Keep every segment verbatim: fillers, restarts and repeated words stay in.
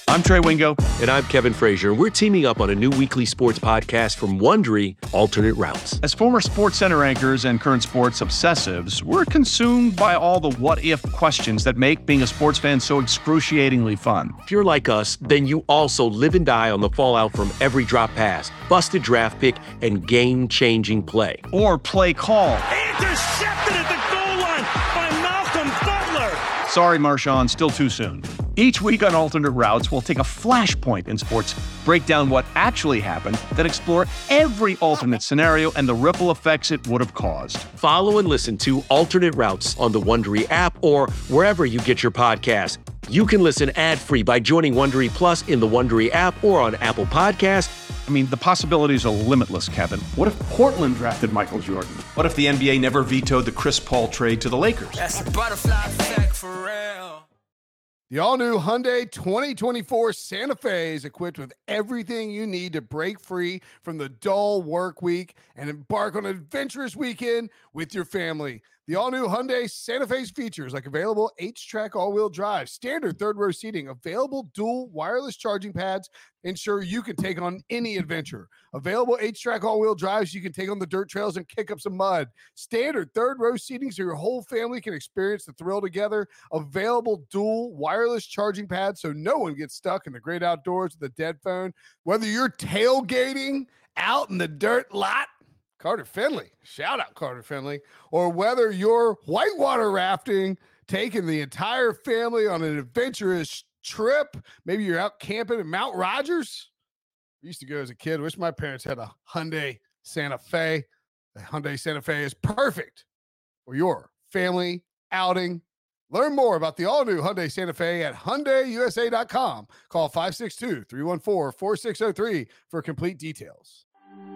I'm Trey Wingo. And I'm Kevin Frazier. We're teaming up on a new weekly sports podcast from Wondery, Alternate Routes. As former Sports Center anchors and current sports obsessives, we're consumed by all the what-if questions that make being a sports fan so excruciatingly fun. If you're like us, then you also live and die on the fallout from every drop pass, busted draft pick, and game-changing play. Or play call. Intercepted at the goal line by Malcolm Butler. Sorry, Marshawn, still too soon. Each week on Alternate Routes, we'll take a flashpoint in sports, break down what actually happened, then explore every alternate scenario and the ripple effects it would have caused. Follow and listen to Alternate Routes on the Wondery app or wherever you get your podcasts. You can listen ad-free by joining Wondery Plus in the Wondery app or on Apple Podcasts. I mean, the possibilities are limitless, Kevin. What if Portland drafted Michael Jordan? What if the N B A never vetoed the Chris Paul trade to the Lakers? That's the butterfly effect for real. The all-new Hyundai twenty twenty-four Santa Fe is equipped with everything you need to break free from the dull work week and embark on an adventurous weekend with your family. The all-new Hyundai Santa Fe's features like available H-Track all-wheel drive, standard third-row seating, available dual wireless charging pads, ensure you can take on any adventure. Available H-Track all-wheel drives you can take on the dirt trails and kick up some mud. Standard third-row seating so your whole family can experience the thrill together. Available dual wireless charging pads so no one gets stuck in the great outdoors with a dead phone. Whether you're tailgating out in the dirt lot, Carter Finley, shout out Carter Finley, or whether you're whitewater rafting, taking the entire family on an adventurous trip. Maybe you're out camping in Mount Rogers. I used to go as a kid. Wish my parents had a Hyundai Santa Fe. The Hyundai Santa Fe is perfect for your family outing. Learn more about the all-new Hyundai Santa Fe at Hyundai U S A dot com. Call five six two, three one four, four six zero three for complete details.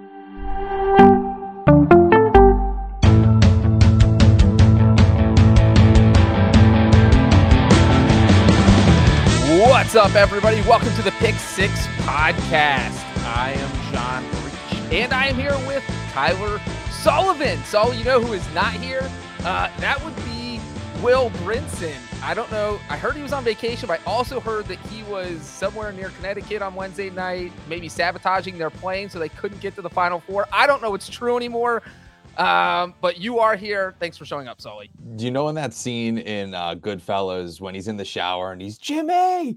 What's up, everybody? Welcome to the Pick Six Podcast. I am John Breach, and I am here with Tyler Sullivan. So, you know who is not here? Uh, that would be Will Brinson. I don't know. I heard he was on vacation, but I also heard that he was somewhere near Connecticut on Wednesday night, maybe sabotaging their plane so they couldn't get to the Final Four. I don't know what's true anymore. Um, but you are here. Thanks for showing up, Sully. Do you know in that scene in uh, Goodfellas when he's in the shower and he's Jimmy,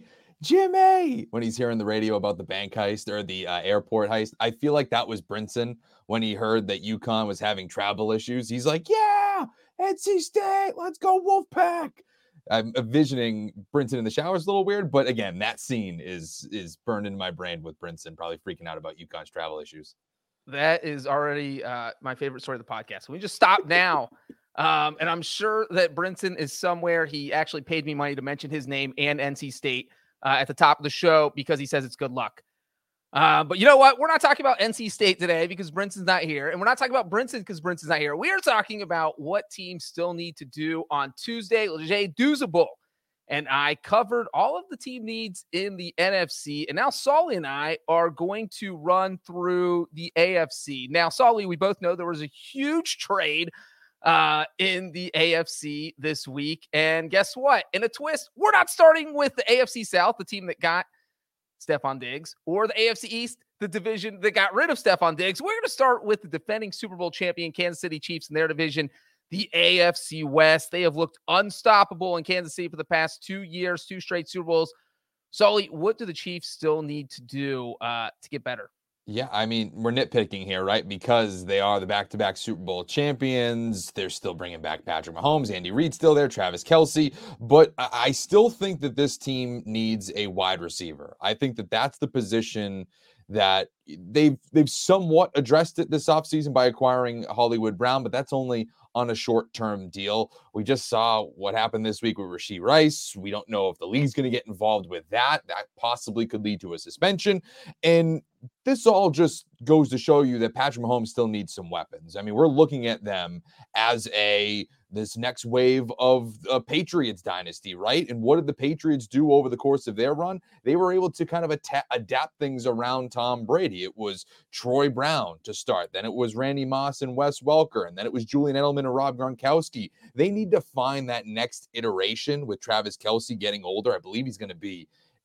Jimmy, when he's hearing the radio about the bank heist or the uh, airport heist? I feel like that was Brinson when he heard that UConn was having travel issues. He's like, yeah, N C State, let's go Wolfpack. I'm envisioning Brinson in the shower is a little weird, but again, that scene is is burned into my brain with Brinson probably freaking out about UConn's travel issues. That is already uh, my favorite story of the podcast. We just stop now. Um, and I'm sure that Brinson is somewhere. He actually paid me money to mention his name and N C State uh, at the top of the show because he says it's good luck. Uh, but you know what? We're not talking about N C State today because Brinson's not here. And we're not talking about Brinson because Brinson's not here. We are talking about what teams still need to do on Tuesday. Leger Douzable and I covered all of the team needs in the N F C. And now Solly and I are going to run through the A F C. Now, Solly, we both know there was a huge trade uh, in the A F C this week. And guess what? In a twist, we're not starting with the A F C South, the team that got Stephon Diggs, or the A F C East, the division that got rid of Stephon Diggs. We're going to start with the defending Super Bowl champion Kansas City Chiefs in their division, the A F C West. They have looked unstoppable in Kansas City for the past two years, two straight Super Bowls. Sully, what do the Chiefs still need to do uh, to get better? Yeah, I mean, we're nitpicking here, right? Because they are the back-to-back Super Bowl champions. They're still bringing back Patrick Mahomes, Andy Reid still there, Travis Kelce. But I still think that this team needs a wide receiver. I think that that's the position that they've they've somewhat addressed it this offseason by acquiring Hollywood Brown, but that's only on a short-term deal. We just saw what happened this week with Rashee Rice. We don't know if the league's going to get involved with that. That possibly could lead to a suspension. And this all just goes to show you that Patrick Mahomes still needs some weapons. I mean, we're looking at them as a this next wave of a Patriots dynasty, right? And what did the Patriots do over the course of their run? They were able to kind of at- adapt things around Tom Brady. It was Troy Brown to start. Then it was Randy Moss and Wes Welker. And then it was Julian Edelman and Rob Gronkowski. They need to find that next iteration with Travis Kelce getting older. I believe he's going to be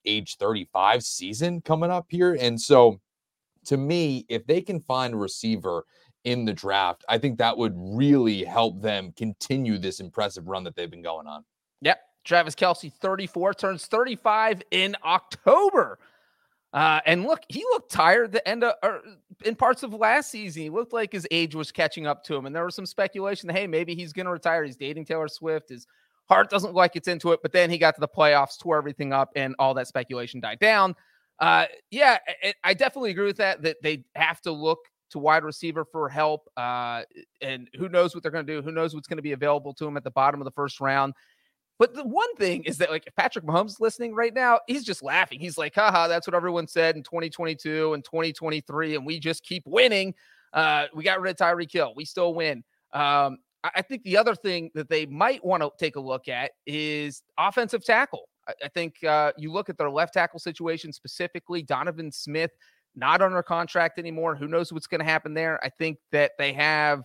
age thirty-five season coming up here. And so to me, if they can find a receiver in the draft, I think that would really help them continue this impressive run that they've been going on. Yep. Travis Kelce, thirty-four, turns thirty-five in October. Uh, and look, he looked tired the end of, or in parts of last season. He looked like his age was catching up to him. And there was some speculation that, hey, maybe he's going to retire. He's dating Taylor Swift. His heart doesn't look like it's into it. But then he got to the playoffs, tore everything up, and all that speculation died down. Uh, yeah, I, I definitely agree with that, that they have to look to wide receiver for help. Uh, and who knows what they're going to do? Who knows what's going to be available to him at the bottom of the first round? But the one thing is that, like, if Patrick Mahomes is listening right now, he's just laughing. He's like, haha, that's what everyone said in twenty twenty-two and twenty twenty-three, and we just keep winning. Uh, we got rid of Tyreek Hill. We still win. Um, I, I think the other thing that they might want to take a look at is offensive tackle. I, I think uh, you look at their left tackle situation specifically, Donovan Smith, not under contract anymore. Who knows what's going to happen there? I think that they have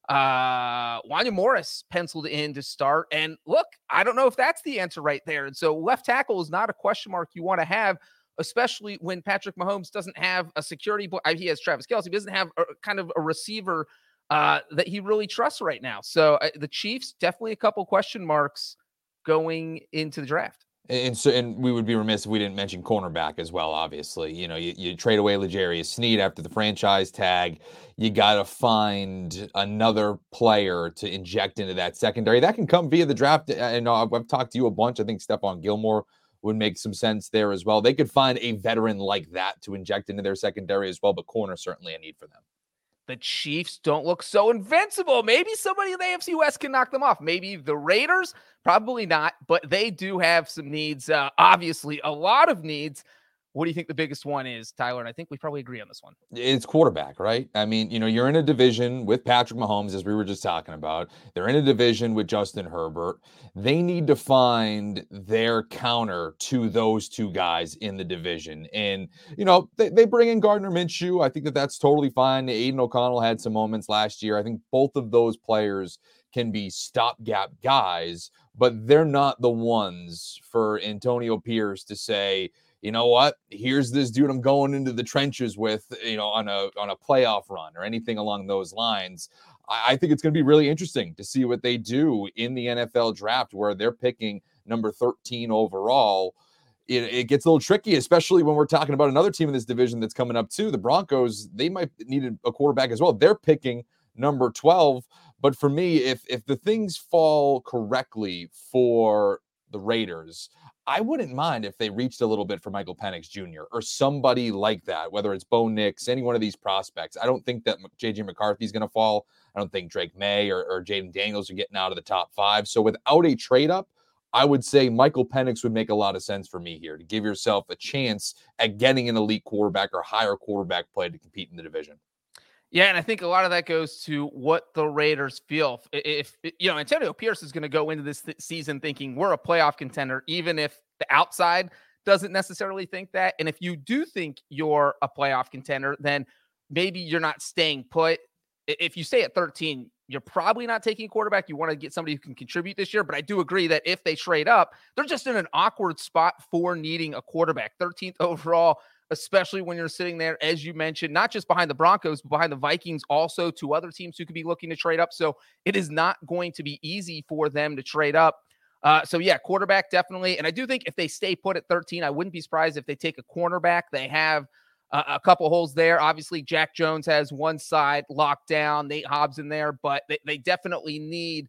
uh Wanya Morris penciled in to start, and look, I don't know if that's the answer right there. And so left tackle is not a question mark you want to have, especially when Patrick Mahomes doesn't have a security bl- he has Travis Kelce, he doesn't have a, kind of a receiver uh that he really trusts right now. So uh, the Chiefs, definitely a couple question marks going into the draft. And so, and we would be remiss if we didn't mention cornerback as well. Obviously, you know, you, you trade away L'Jarius Sneed after the franchise tag. You got to find another player to inject into that secondary. That can come via the draft. And I've, I've talked to you a bunch. I think Stephon Gilmore would make some sense there as well. They could find a veteran like that to inject into their secondary as well. But corner certainly a need for them. The Chiefs don't look so invincible. Maybe somebody in the A F C West can knock them off. Maybe the Raiders, probably not, but they do have some needs. Uh, obviously, a lot of needs. What do you think the biggest one is, Tyler? And I think we probably agree on this one. It's quarterback, right? I mean, you know, you're in a division with Patrick Mahomes, as we were just talking about. They're in a division with Justin Herbert. They need to find their counter to those two guys in the division. And, you know, they, they bring in Gardner Minshew. I think that that's totally fine. Aiden O'Connell had some moments last year. I think both of those players can be stopgap guys, but they're not the ones for Antonio Pierce to say, you know what, here's this dude I'm going into the trenches with, you know, on a on a playoff run or anything along those lines. I, I think it's going to be really interesting to see what they do in the N F L draft, where they're picking number thirteen overall. It, it gets a little tricky, especially when we're talking about another team in this division that's coming up too. The Broncos, they might need a quarterback as well. They're picking number twelve. But for me, if if the things fall correctly for the Raiders, I wouldn't mind if they reached a little bit for Michael Penix Junior or somebody like that, whether it's Bo Nix, any one of these prospects. I don't think that J J McCarthy's going to fall. I don't think Drake May or, or Jaden Daniels are getting out of the top five. So without a trade up, I would say Michael Penix would make a lot of sense for me here to give yourself a chance at getting an elite quarterback or higher quarterback play to compete in the division. Yeah, and I think a lot of that goes to what the Raiders feel. If, if you know, Antonio Pierce is going to go into this th- season thinking we're a playoff contender, even if the outside doesn't necessarily think that. And if you do think you're a playoff contender, then maybe you're not staying put. If you stay at thirteen, you're probably not taking a quarterback. You want to get somebody who can contribute this year. But I do agree that if they trade up, they're just in an awkward spot for needing a quarterback. thirteenth overall, especially when you're sitting there, as you mentioned, not just behind the Broncos, but behind the Vikings, also two other teams who could be looking to trade up. So it is not going to be easy for them to trade up. Uh, so yeah, quarterback definitely. And I do think if they stay put at thirteen, I wouldn't be surprised if they take a cornerback. They have uh, a couple holes there. Obviously, Jack Jones has one side locked down, Nate Hobbs in there, but they, they definitely need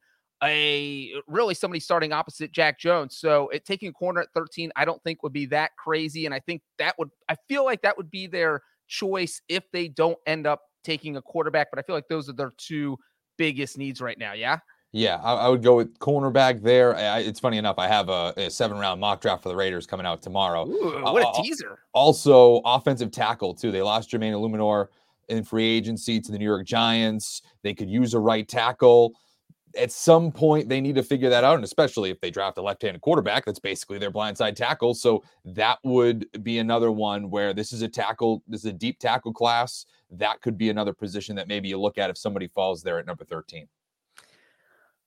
a really somebody starting opposite Jack Jones. So it taking a corner at thirteen, I don't think would be that crazy. And I think that would, I feel like that would be their choice if they don't end up taking a quarterback. But I feel like those are their two biggest needs right now. Yeah. Yeah, I, I would go with cornerback there. I, it's funny enough, I have a, a seven-round mock draft for the Raiders coming out tomorrow. Ooh, what a uh, teaser. Also, offensive tackle, too. They lost Jermaine Illuminor in free agency to the New York Giants. They could use a right tackle. At some point, they need to figure that out, and especially if they draft a left-handed quarterback, that's basically their blindside tackle. So that would be another one where this is a tackle, this is a deep tackle class. That could be another position that maybe you look at if somebody falls there at number thirteen.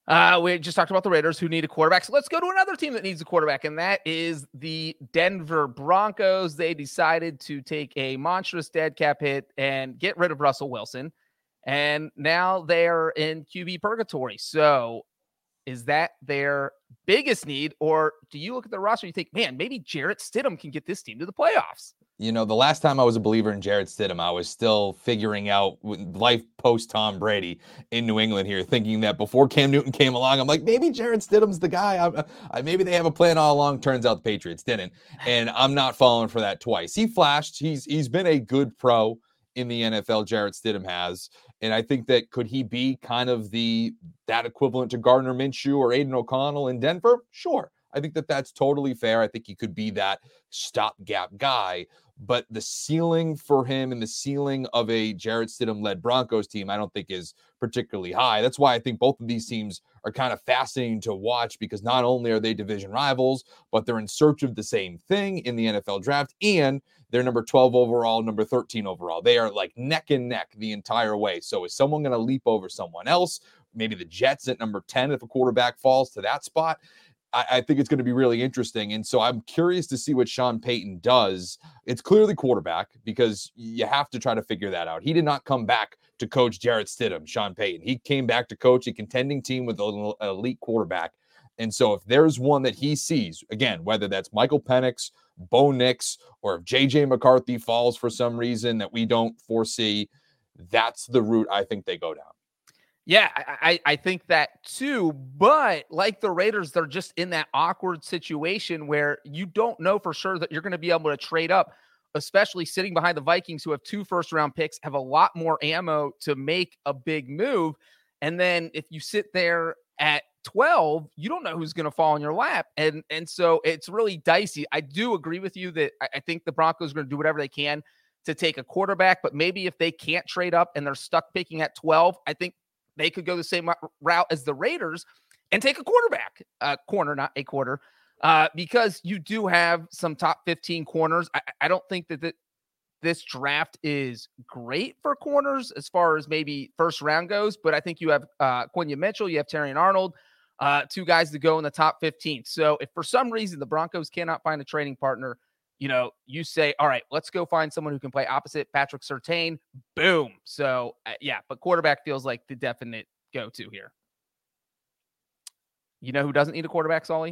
Uh, we just talked about the Raiders who need a quarterback. So let's go to another team that needs a quarterback, and that is the Denver Broncos. They decided to take a monstrous dead cap hit and get rid of Russell Wilson, and now they're in Q B purgatory. So is that their biggest need, or do you look at the roster and you think, man, maybe Jarrett Stidham can get this team to the playoffs? You know, the last time I was a believer in Jarrett Stidham, I was still figuring out life post Tom Brady in New England here, thinking that before Cam Newton came along, I'm like, maybe Jarrett Stidham's the guy. I, I, maybe they have a plan all along. Turns out the Patriots didn't, and I'm not falling for that twice. He flashed. He's he's been a good pro in the N F L. Jarrett Stidham has, and I think that could he be kind of the that equivalent to Gardner Minshew or Aiden O'Connell in Denver? Sure. I think that that's totally fair. I think he could be that stopgap guy. But the ceiling for him and the ceiling of a Jarrett Stidham-led Broncos team, I don't think is particularly high. That's why I think both of these teams are kind of fascinating to watch, because not only are they division rivals, but they're in search of the same thing in the N F L draft, and they're number twelve overall, number thirteen overall. They are like neck and neck the entire way. So is someone going to leap over someone else? Maybe the Jets at number ten if a quarterback falls to that spot. I, I think it's going to be really interesting. And so I'm curious to see what Sean Payton does. It's clearly quarterback, because you have to try to figure that out. He did not come back to coach Jarrett Stidham, Sean Payton. He came back to coach a contending team with an elite quarterback. And so if there's one that he sees, again, whether that's Michael Penix, Bo Nix, or if J J McCarthy falls for some reason that we don't foresee, that's the route I think they go down. Yeah, I, I think that too. But like the Raiders, they're just in that awkward situation where you don't know for sure that you're going to be able to trade up, especially sitting behind the Vikings, who have two first round picks, have a lot more ammo to make a big move. And then if you sit there at twelve, you don't know who's going to fall in your lap. And, and so it's really dicey. I do agree with you that I, I think the Broncos are going to do whatever they can to take a quarterback, but maybe if they can't trade up and they're stuck picking at twelve, I think they could go the same route as the Raiders and take a quarterback, uh, corner, not a quarter, uh, because you do have some top fifteen corners. I, I don't think that the, this draft is great for corners as far as maybe first round goes, but I think you have uh, Quenya Mitchell, you have Terrion Arnold, uh, two guys to go in the top fifteen. So if for some reason the Broncos cannot find a trading partner, you know, you say, all right, let's go find someone who can play opposite Patrick Surtain. Boom. So, uh, yeah, but quarterback feels like the definite go-to here. You know who doesn't need a quarterback, Sully?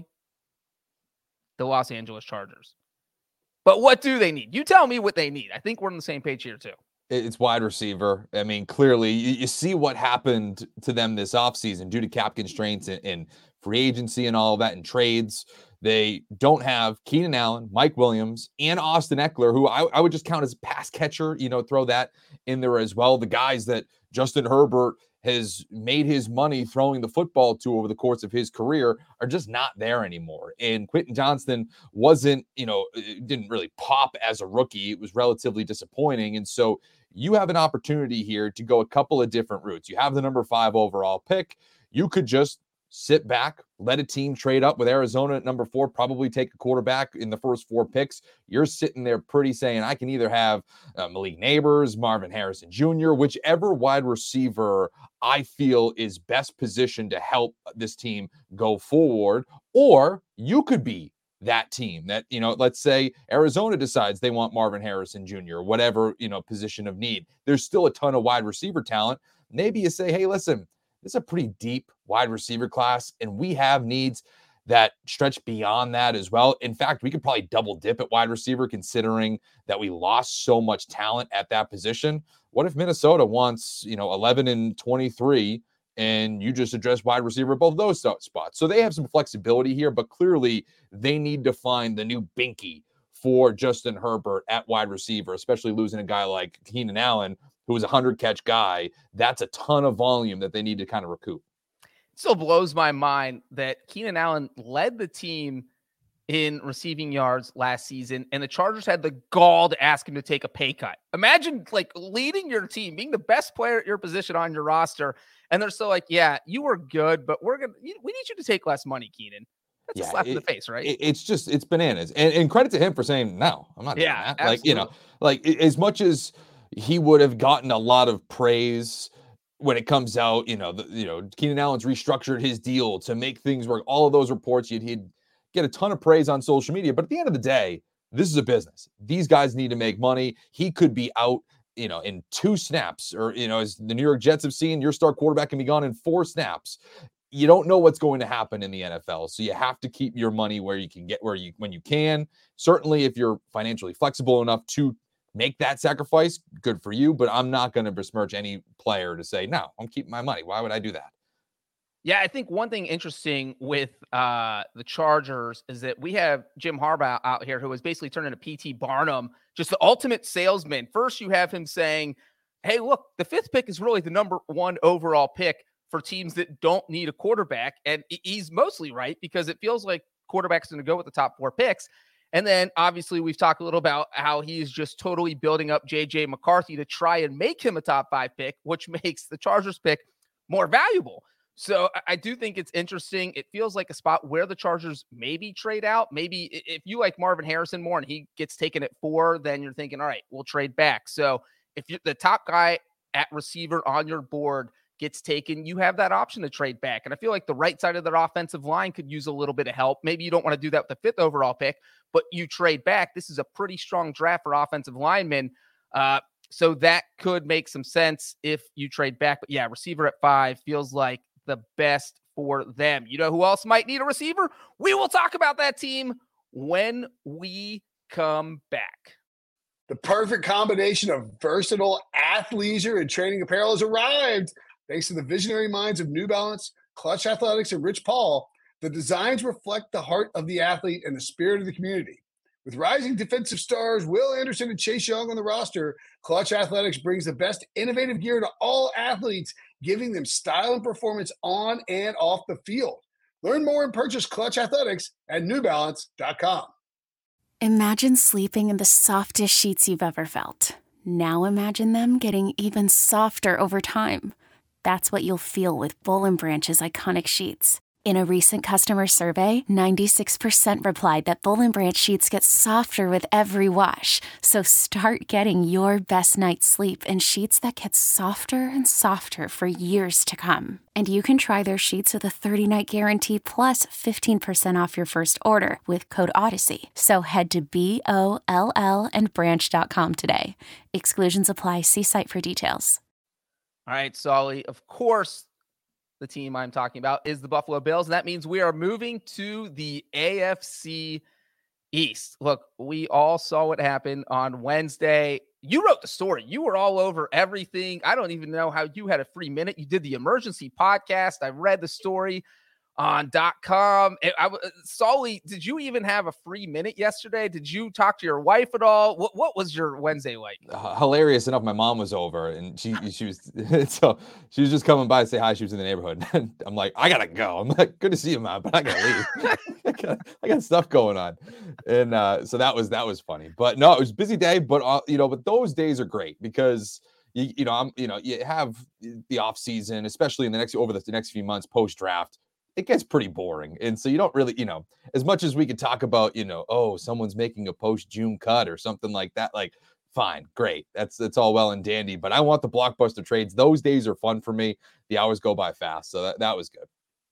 The Los Angeles Chargers. But what do they need? You tell me what they need. I think we're on the same page here, too. It's wide receiver. I mean, clearly, you, you see what happened to them this offseason due to cap constraints and, and free agency and all of that and trades. They don't have Keenan Allen, Mike Williams, and Austin Eckler, who I, I would just count as a pass catcher, you know, throw that in there as well. The guys that Justin Herbert has made his money throwing the football to over the course of his career are just not there anymore. And Quentin Johnston wasn't, you know, didn't really pop as a rookie. It was relatively disappointing. And so you have an opportunity here to go a couple of different routes. You have the number five overall pick. You could just sit back, let a team trade up with Arizona at number four, probably take a quarterback in the first four picks. You're sitting there pretty saying, I can either have uh, Malik Neighbors, Marvin Harrison Junior, whichever wide receiver I feel is best positioned to help this team go forward. Or you could be that team that, you know, let's say Arizona decides they want Marvin Harrison Junior, whatever, you know, position of need. There's still a ton of wide receiver talent. Maybe you say, hey, listen, this is a pretty deep wide receiver class, and we have needs that stretch beyond that as well. In fact, we could probably double dip at wide receiver considering that we lost so much talent at that position. What if Minnesota wants, you know, eleven and twenty-three and you just address wide receiver at both of those spots? So they have some flexibility here, but clearly they need to find the new binky for Justin Herbert at wide receiver, especially losing a guy like Keenan Allen, who was a hundred-catch guy. That's a ton of volume that they need to kind of recoup. It still blows my mind that Keenan Allen led the team in receiving yards last season, and the Chargers had the gall to ask him to take a pay cut. Imagine, like, leading your team, being the best player at your position on your roster, and they're still like, yeah, you were good, but we're going to, we need you to take less money, Keenan. That's yeah, a slap it, in the face, right? It, it's just, it's bananas. And, and credit to him for saying, no, I'm not doing yeah, that. Absolutely. Like, you know, like as much as he would have gotten a lot of praise when it comes out, you know, the, you know, Keenan Allen's restructured his deal to make things work. All of those reports, you'd he'd get a ton of praise on social media. But at the end of the day, this is a business. These guys need to make money. He could be out, you know, in two snaps, or, you know, as the New York Jets have seen, your star quarterback can be gone in four snaps. You don't know what's going to happen in the N F L. So you have to keep your money where you can get, where you, when you can. Certainly, if you're financially flexible enough to make that sacrifice, good for you. But I'm not going to besmirch any player to say, no, I'm keeping my money. Why would I do that? Yeah, I think one thing interesting with uh, the Chargers is that we have Jim Harbaugh out here, who has basically turned into P T Barnum, just the ultimate salesman. First, you have him saying, hey, look, the fifth pick is really the number one overall pick for teams that don't need a quarterback. And he's mostly right, because it feels like quarterbacks are going to go with the top four picks. And then obviously we've talked a little about how he's just totally building up J J McCarthy to try and make him a top five pick, which makes the Chargers pick more valuable. So I do think it's interesting. It feels like a spot where the Chargers maybe trade out. Maybe if you like Marvin Harrison more and he gets taken at four, then you're thinking, all right, we'll trade back. So if you're the top guy at receiver on your board gets taken, you have that option to trade back. And I feel like the right side of their offensive line could use a little bit of help. Maybe you don't want to do that with the fifth overall pick, but you trade back. This is a pretty strong draft for offensive linemen. Uh, so that could make some sense if you trade back. But yeah, receiver at five feels like the best for them. You know who else might need a receiver? We will talk about that team when we come back. The perfect combination of versatile athleisure and training apparel has arrived. Thanks to the visionary minds of New Balance, Clutch Athletics, and Rich Paul, the designs reflect the heart of the athlete and the spirit of the community. With rising defensive stars Will Anderson and Chase Young on the roster, Clutch Athletics brings the best innovative gear to all athletes, giving them style and performance on and off the field. Learn more and purchase Clutch Athletics at new balance dot com. Imagine sleeping in the softest sheets you've ever felt. Now imagine them getting even softer over time. That's what you'll feel with Boll and Branch's iconic sheets. In a recent customer survey, ninety-six percent replied that Boll and Branch sheets get softer with every wash. So start getting your best night's sleep in sheets that get softer and softer for years to come. And you can try their sheets with a thirty-night guarantee plus fifteen percent off your first order with code Odyssey. So head to B O L L and branch dot com today. Exclusions apply. See site for details. All right, Solly, of course, the team I'm talking about is the Buffalo Bills. And that means we are moving to the A F C East. Look, we all saw what happened on Wednesday. You wrote the story. You were all over everything. I don't even know how you had a free minute. You did the emergency podcast. I read the story on .com. I, I, Solly, did you even have a free minute yesterday? Did you talk to your wife at all? What What was your Wednesday like? Uh, hilarious enough, my mom was over, and she she was so she was just coming by to say hi. She was in the neighborhood. And I'm like, I gotta go. I'm like, good to see you, Mom, but I gotta leave. I, got, I got stuff going on, and uh, so that was that was funny. But no, it was a busy day. But uh, you know, but those days are great because you you know I'm you know you have the off season, especially in the next over the, the next few months post draft. It gets pretty boring. And so you don't really, you know, as much as we could talk about, you know, oh, someone's making a post-June cut or something like that, like, fine, great. That's that's all well and dandy. But I want the blockbuster trades. Those days are fun for me. The hours go by fast. So that, that was good.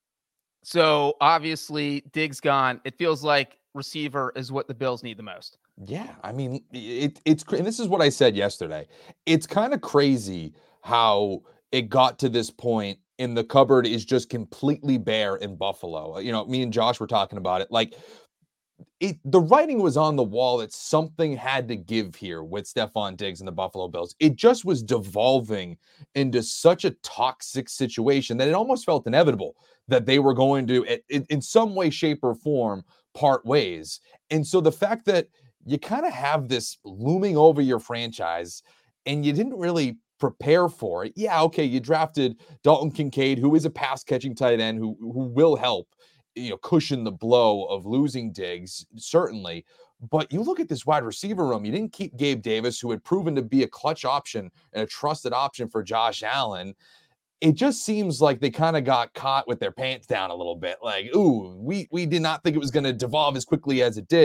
So obviously Diggs gone. It feels like receiver is what the Bills need the most. Yeah. I mean, it, it's, and this is what I said yesterday. It's kind of crazy how it got to this point. And the cupboard is just completely bare in Buffalo. You know, me and Josh were talking about it. Like, it, the writing was on the wall that something had to give here with Stephon Diggs and the Buffalo Bills. It just was devolving into such a toxic situation that it almost felt inevitable that they were going to, in, in some way, shape, or form, part ways. And so the fact that you kind of have this looming over your franchise and you didn't really prepare for it. Yeah, okay, you drafted Dalton Kincaid, who is a pass-catching tight end who, who will help, you know, cushion the blow of losing Diggs, certainly. But you look at this wide receiver room, you didn't keep Gabe Davis, who had proven to be a clutch option and a trusted option for Josh Allen. It just seems like they kind of got caught with their pants down a little bit. Like, ooh, we we did not think it was going to devolve as quickly as it did.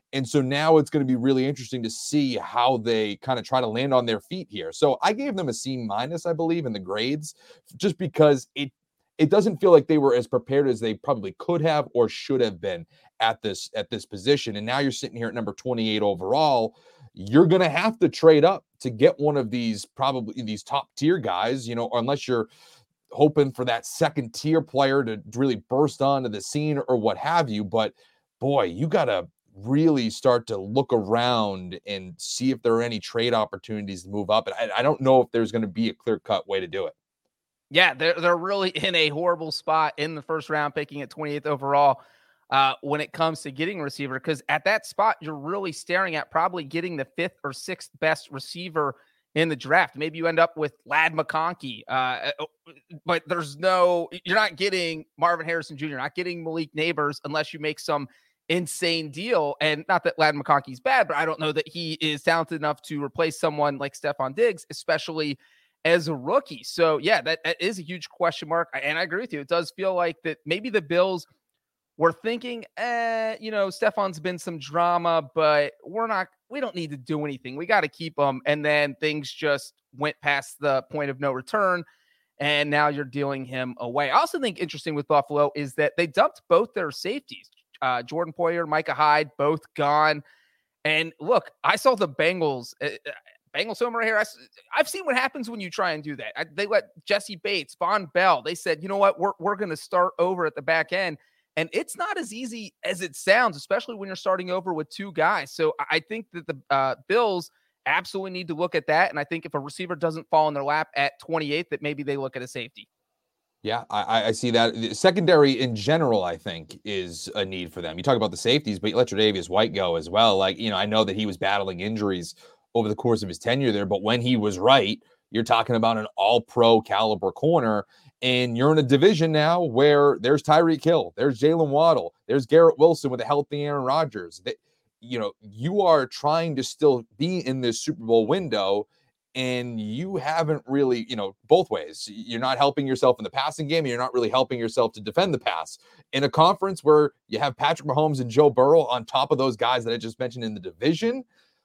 And so now it's going to be really interesting to see how they kind of try to land on their feet here. So I gave them a C minus, I believe, in the grades, just because it it doesn't feel like they were as prepared as they probably could have or should have been at this at this position. And now you're sitting here at number twenty-eight overall. You're going to have to trade up to get one of these, probably these top tier guys, you know, unless you're hoping for that second tier player to really burst onto the scene or what have you. But boy, you got to really start to look around and see if there are any trade opportunities to move up. And I, I don't know if there's going to be a clear cut way to do it. Yeah, they're, they're really in a horrible spot in the first round, picking at twenty-eighth overall uh, when it comes to getting a receiver. Because at that spot, you're really staring at probably getting the fifth or sixth best receiver in the draft. Maybe you end up with Ladd McConkey, uh, but there's no, you're not getting Marvin Harrison Junior, not getting Malik Neighbors unless you make some insane deal. And not that Ladd McConkey's bad, but I don't know that he is talented enough to replace someone like Stephon Diggs, especially as a rookie. So yeah, that, that is a huge question mark. And I agree with you. It does feel like that maybe the Bills were thinking, eh, you know, Stephon's been some drama, but we're not, we don't need to do anything. We got to keep him. And then things just went past the point of no return. And now you're dealing him away. I also think interesting with Buffalo is that they dumped both their safeties. Uh, Jordan Poyer, Micah Hyde, both gone. And look, I saw the Bengals, uh, Bengals home right here. I, I've seen what happens when you try and do that. I, they let Jesse Bates, Von Bell, they said, you know what, we're, we're going to start over at the back end. And it's not as easy as it sounds, especially when you're starting over with two guys. So I think that the uh, Bills absolutely need to look at that. And I think if a receiver doesn't fall in their lap at twenty-eight, that maybe they look at a safety. Yeah, I, I see that. The secondary in general, I think, is a need for them. You talk about the safeties, but you let Tre'Davious White go as well. Like, you know, I know that he was battling injuries over the course of his tenure there, but when he was right, you're talking about an all-pro caliber corner. And you're in a division now where there's Tyreek Hill, there's Jalen Waddle, there's Garrett Wilson with a healthy Aaron Rodgers. That, you know, you are trying to still be in this Super Bowl window, and you haven't really, you know, both ways. You're not helping yourself in the passing game, and you're not really helping yourself to defend the pass. In a conference where you have Patrick Mahomes and Joe Burrow on top of those guys that I just mentioned in the division,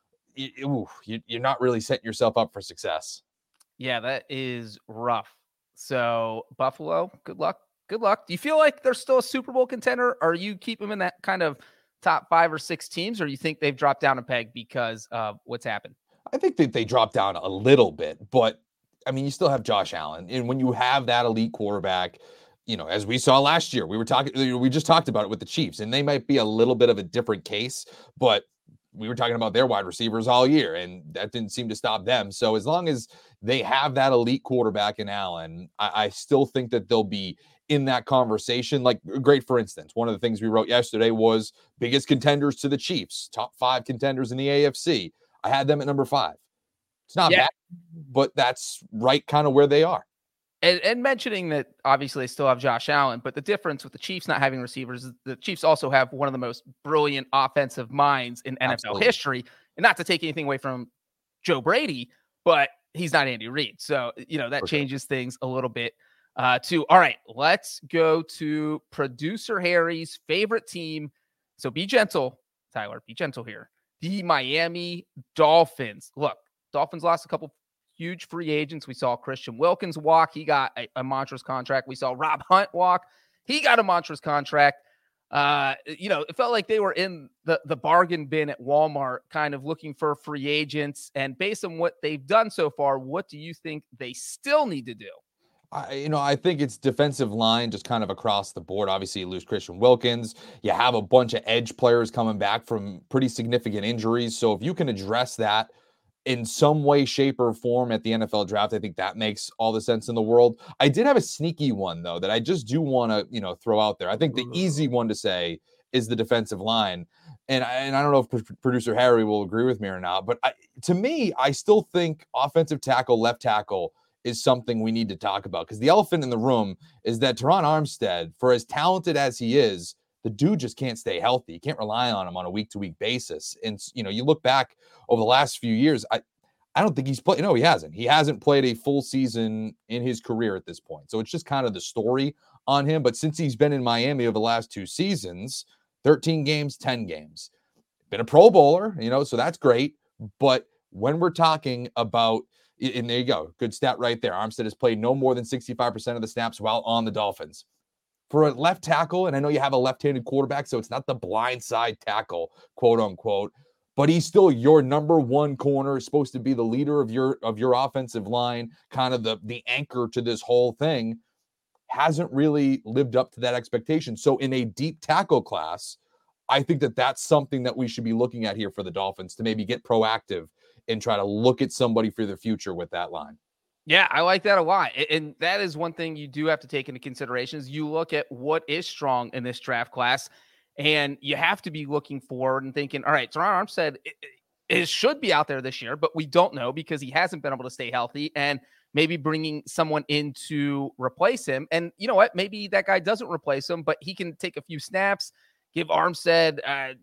you, you're not really setting yourself up for success. Yeah, that is rough. So Buffalo, good luck. Good luck. Do you feel like they're still a Super Bowl contender, or you keep them in that kind of top five or six teams, or you think they've dropped down a peg because of what's happened? I think that they dropped down a little bit, but I mean, you still have Josh Allen. And when you have that elite quarterback, you know, as we saw last year, we were talking, we just talked about it with the Chiefs, and they might be a little bit of a different case, but we were talking about their wide receivers all year, and that didn't seem to stop them. So as long as they have that elite quarterback in Allen, I, I still think that they'll be in that conversation. Like, great, for instance, one of the things we wrote yesterday was biggest contenders to the Chiefs, top five contenders in the A F C. I had them at number five. It's not yeah. bad, but that's right kind of where they are. And, and mentioning that obviously they still have Josh Allen, but the difference with the Chiefs not having receivers is the Chiefs also have one of the most brilliant offensive minds in N F L Absolutely. history. And not to take anything away from Joe Brady, but he's not Andy Reid. So, you know, that For changes sure. things a little bit uh, too. All right, let's go to producer Harry's favorite team. So be gentle, Tyler, be gentle here. The Miami Dolphins. Look, Dolphins lost a couple huge free agents. We saw Christian Wilkins walk. He got a, a monstrous contract. We saw Rob Hunt walk. He got a monstrous contract. Uh, you know, it felt like they were in the, the bargain bin at Walmart, kind of looking for free agents. And based on what they've done so far, what do you think they still need to do? I, you know, I think it's defensive line just kind of across the board. Obviously, you lose Christian Wilkins. You have a bunch of edge players coming back from pretty significant injuries. So if you can address that in some way, shape, or form at the N F L draft, I think that makes all the sense in the world. I did have a sneaky one, though, that I just do want to, you know, throw out there. I think the easy one to say is the defensive line. And I, and I don't know if p- producer Harry will agree with me or not, but I, to me, I still think offensive tackle, left tackle is something we need to talk about, because the elephant in the room is that Teron Armstead, for as talented as he is, the dude just can't stay healthy. You can't rely on him on a week-to-week basis. And, you know, you look back over the last few years, I, I don't think he's played. No, he hasn't. He hasn't played a full season in his career at this point. So it's just kind of the story on him. But since he's been in Miami over the last two seasons, thirteen games, ten games, been a Pro Bowler, you know, so that's great. But when we're talking about, and there you go, good stat right there. Armstead has played no more than sixty-five percent of the snaps while on the Dolphins. For a left tackle, and I know you have a left-handed quarterback, so it's not the blind side tackle, quote unquote, but he's still your number one corner, supposed to be the leader of your of your offensive line, kind of the, the anchor to this whole thing, hasn't really lived up to that expectation. So in a deep tackle class, I think that that's something that we should be looking at here for the Dolphins to maybe get proactive and try to look at somebody for the future with that line. Yeah, I like that a lot. And that is one thing you do have to take into consideration is you look at what is strong in this draft class, and you have to be looking forward and thinking, all right, Terron Armstead it, it should be out there this year, but we don't know because he hasn't been able to stay healthy, and maybe bringing someone in to replace him. And you know what? Maybe that guy doesn't replace him, but he can take a few snaps, give Armstead uh,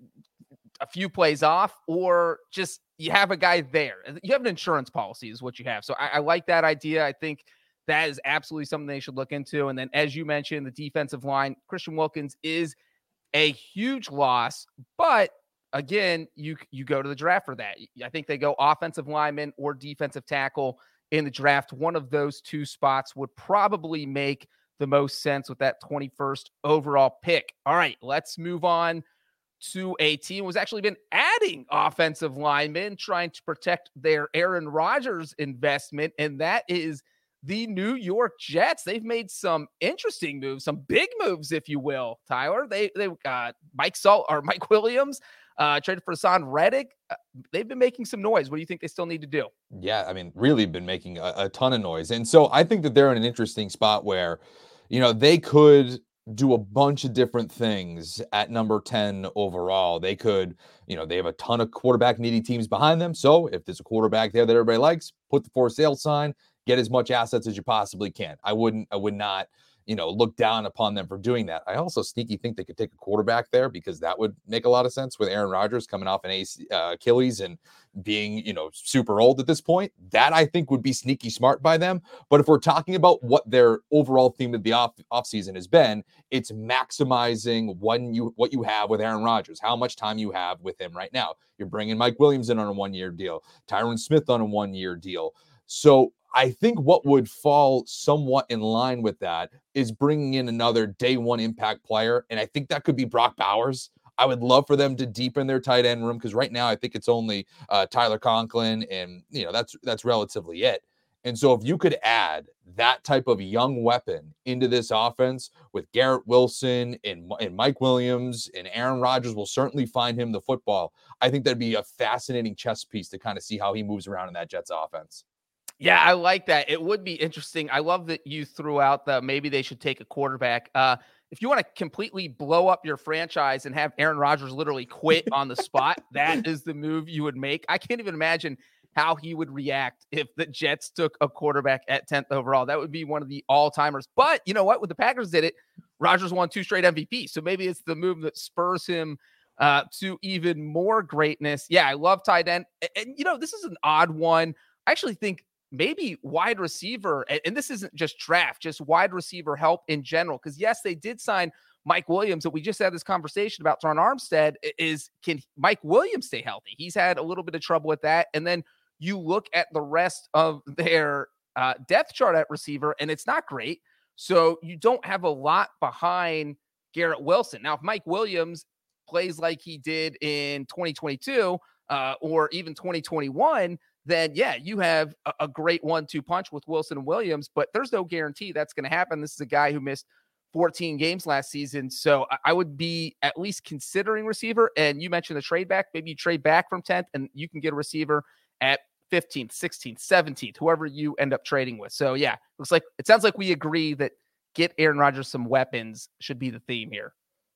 a few plays off, or just you have a guy there. You have an insurance policy is what you have. So I, I like that idea. I think that is absolutely something they should look into. And then, as you mentioned, the defensive line, Christian Wilkins is a huge loss, but again, you, you go to the draft for that. I think they go offensive lineman or defensive tackle in the draft. One of those two spots would probably make the most sense with that twenty-first overall pick. All right, let's move on to a team who's actually been adding offensive linemen, trying to protect their Aaron Rodgers investment, and that is the New York Jets. They've made some interesting moves, some big moves, if you will, Tyler. They they got Mike Salt or Mike Williams, uh, traded for Hassan Reddick. Uh, they've been making some noise. What do you think they still need to do? Yeah, I mean, really been making a, a ton of noise. And so I think that they're in an interesting spot where, you know, they could do a bunch of different things at number ten overall. They could, you know, they have a ton of quarterback needy teams behind them. So if there's a quarterback there that everybody likes, put the for sale sign, get as much assets as you possibly can. I wouldn't, I would not, you know, look down upon them for doing that. I also sneaky think they could take a quarterback there because that would make a lot of sense with Aaron Rodgers coming off an uh, Achilles and being, you know, super old at this point. That I think would be sneaky smart by them. But if we're talking about what their overall theme of the off offseason has been, it's maximizing when you what you have with Aaron Rodgers, how much time you have with him right now. You're bringing Mike Williams in on a one-year deal, Tyron Smith on a one-year deal. So I think what would fall somewhat in line with that is bringing in another day one impact player. And I think that could be Brock Bowers. I would love for them to deepen their tight end room because right now I think it's only uh, Tyler Conklin, and you know that's that's relatively it. And so if you could add that type of young weapon into this offense with Garrett Wilson and, and Mike Williams, and Aaron Rodgers will certainly find him the football, I think that'd be a fascinating chess piece to kind of see how he moves around in that Jets offense. Yeah, I like that. It would be interesting. I love that you threw out the maybe they should take a quarterback. Uh, if you want to completely blow up your franchise and have Aaron Rodgers literally quit on the spot, that is the move you would make. I can't even imagine how he would react if the Jets took a quarterback at tenth overall. That would be one of the all-timers. But you know what? When the Packers did it, Rodgers won two straight M V Ps. So maybe it's the move that spurs him uh, to even more greatness. Yeah, I love tight end. And, and, you know, this is an odd one. I actually think maybe wide receiver, and, and this isn't just draft, just wide receiver help in general. Because yes, they did sign Mike Williams, that we just had this conversation about Terron Armstead, is can Mike Williams stay healthy? He's had a little bit of trouble with that. And then you look at the rest of their uh, depth chart at receiver, and it's not great. So you don't have a lot behind Garrett Wilson. Now, if Mike Williams plays like he did in twenty twenty-two uh, or even twenty twenty-one, then yeah, you have a, a great one two punch with Wilson and Williams, but there's no guarantee that's going to happen. This is a guy who missed fourteen games last season. So I, I would be at least considering receiver. And you mentioned the trade back, maybe you trade back from tenth and you can get a receiver at fifteenth, sixteenth, seventeenth, whoever you end up trading with. So yeah, looks like it sounds like we agree that get Aaron Rodgers some weapons should be the theme here.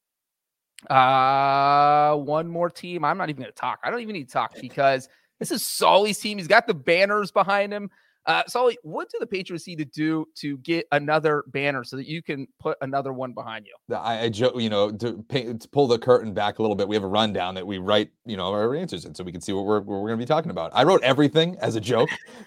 Uh, one more team. I'm not even going to talk. I don't even need to talk because this is Sully's team. He's got the banners behind him. Uh, Sully, what do the Patriots need to do to get another banner so that you can put another one behind you? I, I joke, you know, to, pay, to pull the curtain back a little bit, we have a rundown that we write, you know, our answers in so we can see what we're, what we're going to be talking about. I wrote everything as a joke.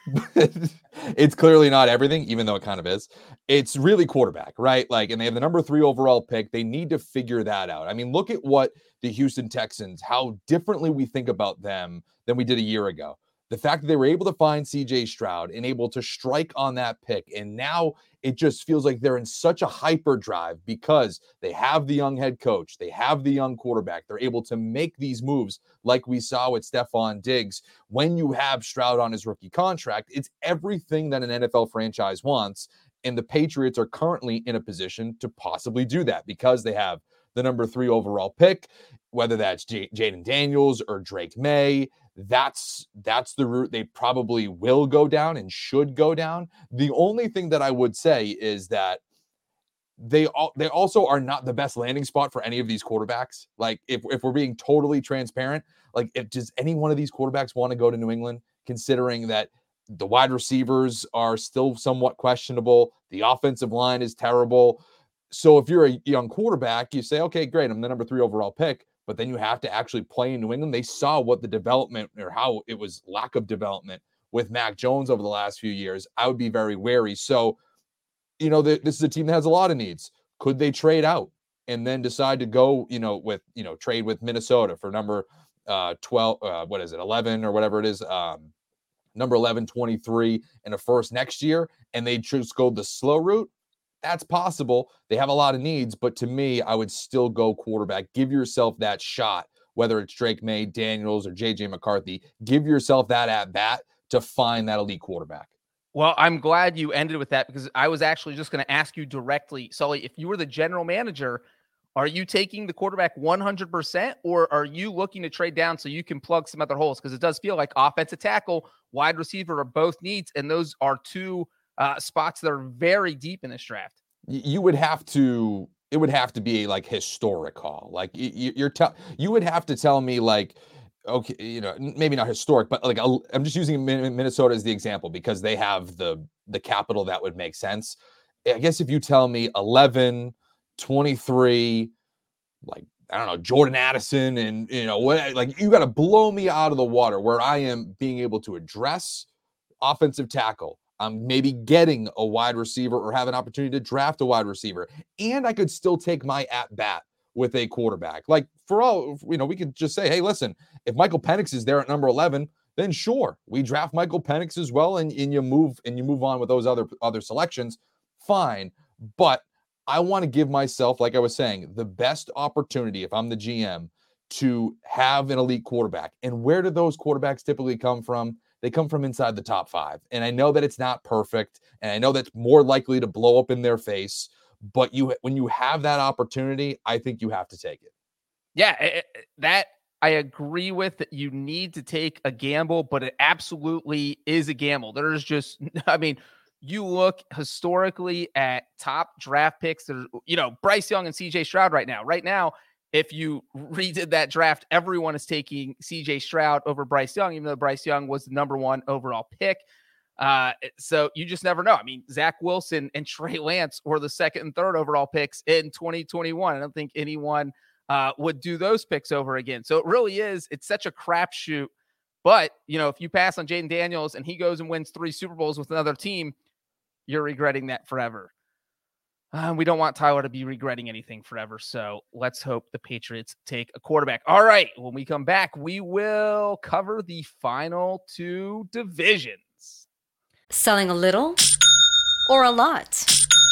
It's clearly not everything, even though it kind of is. It's really quarterback, right? Like, and they have the number three overall pick. They need to figure that out. I mean, look at what the Houston Texans, how differently we think about them than we did a year ago. The fact that they were able to find C J Stroud and able to strike on that pick. And now it just feels like they're in such a hyperdrive because they have the young head coach. They have the young quarterback. They're able to make these moves like we saw with Stephon Diggs. When you have Stroud on his rookie contract, it's everything that an N F L franchise wants. And the Patriots are currently in a position to possibly do that because they have the number three overall pick, whether that's J- Jaden Daniels or Drake May. That's that's the route they probably will go down and should go down. The only thing that I would say is that they all they also are not the best landing spot for any of these quarterbacks. Like if, if we're being totally transparent, like if does any one of these quarterbacks want to go to New England, considering that the wide receivers are still somewhat questionable, the offensive line is terrible. So if you're a young quarterback, you say, okay, great, I'm the number three overall pick. But then you have to actually play in New England. They saw what the development or how it was lack of development with Mac Jones over the last few years. I would be very wary. So, you know, the, this is a team that has a lot of needs. Could they trade out and then decide to go, you know, with, you know, trade with Minnesota for number uh, twelve, uh, what is it, eleven or whatever it is, um, number eleven, twenty-three and a first next year, and they just go the slow route? That's possible. They have a lot of needs, but to me, I would still go quarterback. Give yourself that shot, whether it's Drake May, Daniels, or J J McCarthy. Give yourself that at bat to find that elite quarterback. Well, I'm glad you ended with that because I was actually just going to ask you directly, Sully, if you were the general manager, are you taking the quarterback one hundred percent or are you looking to trade down so you can plug some other holes? Because it does feel like offensive tackle, wide receiver are both needs, and those are two Uh, spots that are very deep in this draft. You would have to, it would have to be like historic haul. Like you, you're, te- you would have to tell me like, okay, you know, maybe not historic, but like, I'm just using Minnesota as the example because they have the, the capital that would make sense. I guess if you tell me eleven, twenty-three, like, I don't know, Jordan Addison and, you know, what, like you got to blow me out of the water where I am being able to address offensive tackle. I'm maybe getting a wide receiver or have an opportunity to draft a wide receiver. And I could still take my at-bat with a quarterback. Like, for all, you know, we could just say, hey, listen, if Michael Penix is there at number eleven, then sure, we draft Michael Penix as well, and, and you move and you move on with those other, other selections. Fine. But I want to give myself, like I was saying, the best opportunity, if I'm the G M, to have an elite quarterback. And where do those quarterbacks typically come from? They come from inside the top five. And I know that it's not perfect. And I know that's more likely to blow up in their face. But you, when you have that opportunity, I think you have to take it. Yeah, it, that I agree with that. You need to take a gamble, but it absolutely is a gamble. There's just, I mean, you look historically at top draft picks. There's, you know, Bryce Young and C J Stroud right now. Right now, if you redid that draft, everyone is taking C J Stroud over Bryce Young, even though Bryce Young was the number one overall pick. Uh, so you just never know. I mean, Zach Wilson and Trey Lance were the second and third overall picks in twenty twenty-one. I don't think anyone uh, would do those picks over again. So it really is, it's such a crapshoot. But, you know, if you pass on Jaden Daniels and he goes and wins three Super Bowls with another team, you're regretting that forever. Uh, we don't want Tyler to be regretting anything forever. So let's hope the Patriots take a quarterback. All right. When we come back, we will cover the final two divisions. Selling a little or a lot?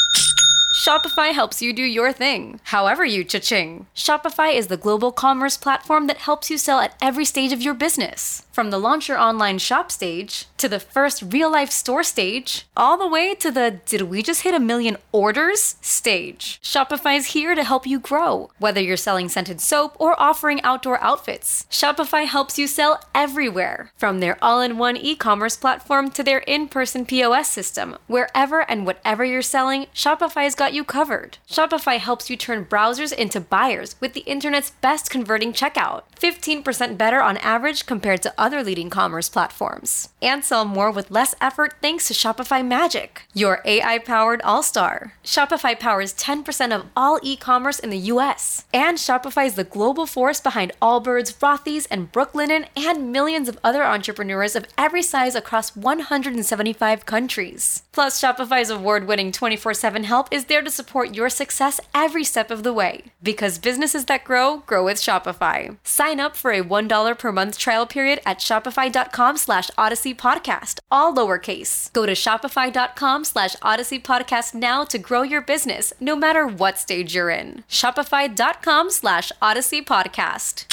Shopify helps you do your thing, however you cha-ching. Shopify is the global commerce platform that helps you sell at every stage of your business. From the launch your online shop stage, to the first real-life store stage, all the way to the did we just hit a million orders stage. Shopify is here to help you grow. Whether you're selling scented soap or offering outdoor outfits, Shopify helps you sell everywhere. From their all-in-one e-commerce platform to their in-person P O S system, wherever and whatever you're selling, Shopify's got got you covered. Shopify helps you turn browsers into buyers with the internet's best converting checkout. fifteen percent better on average compared to other leading commerce platforms. And sell more with less effort thanks to Shopify Magic, your A I-powered all-star. Shopify powers ten percent of all e-commerce in the U S. And Shopify is the global force behind Allbirds, Rothy's, and Brooklinen, and millions of other entrepreneurs of every size across one hundred seventy-five countries. Plus, Shopify's award-winning twenty-four seven help is there to support your success every step of the way. Because businesses that grow, grow with Shopify. Sign up for a one dollar per month trial period at shopify.com slash odyssey podcast, all lowercase. Go to shopify.com slash odyssey podcast now to grow your business, no matter what stage you're in. Shopify.com slash odyssey podcast.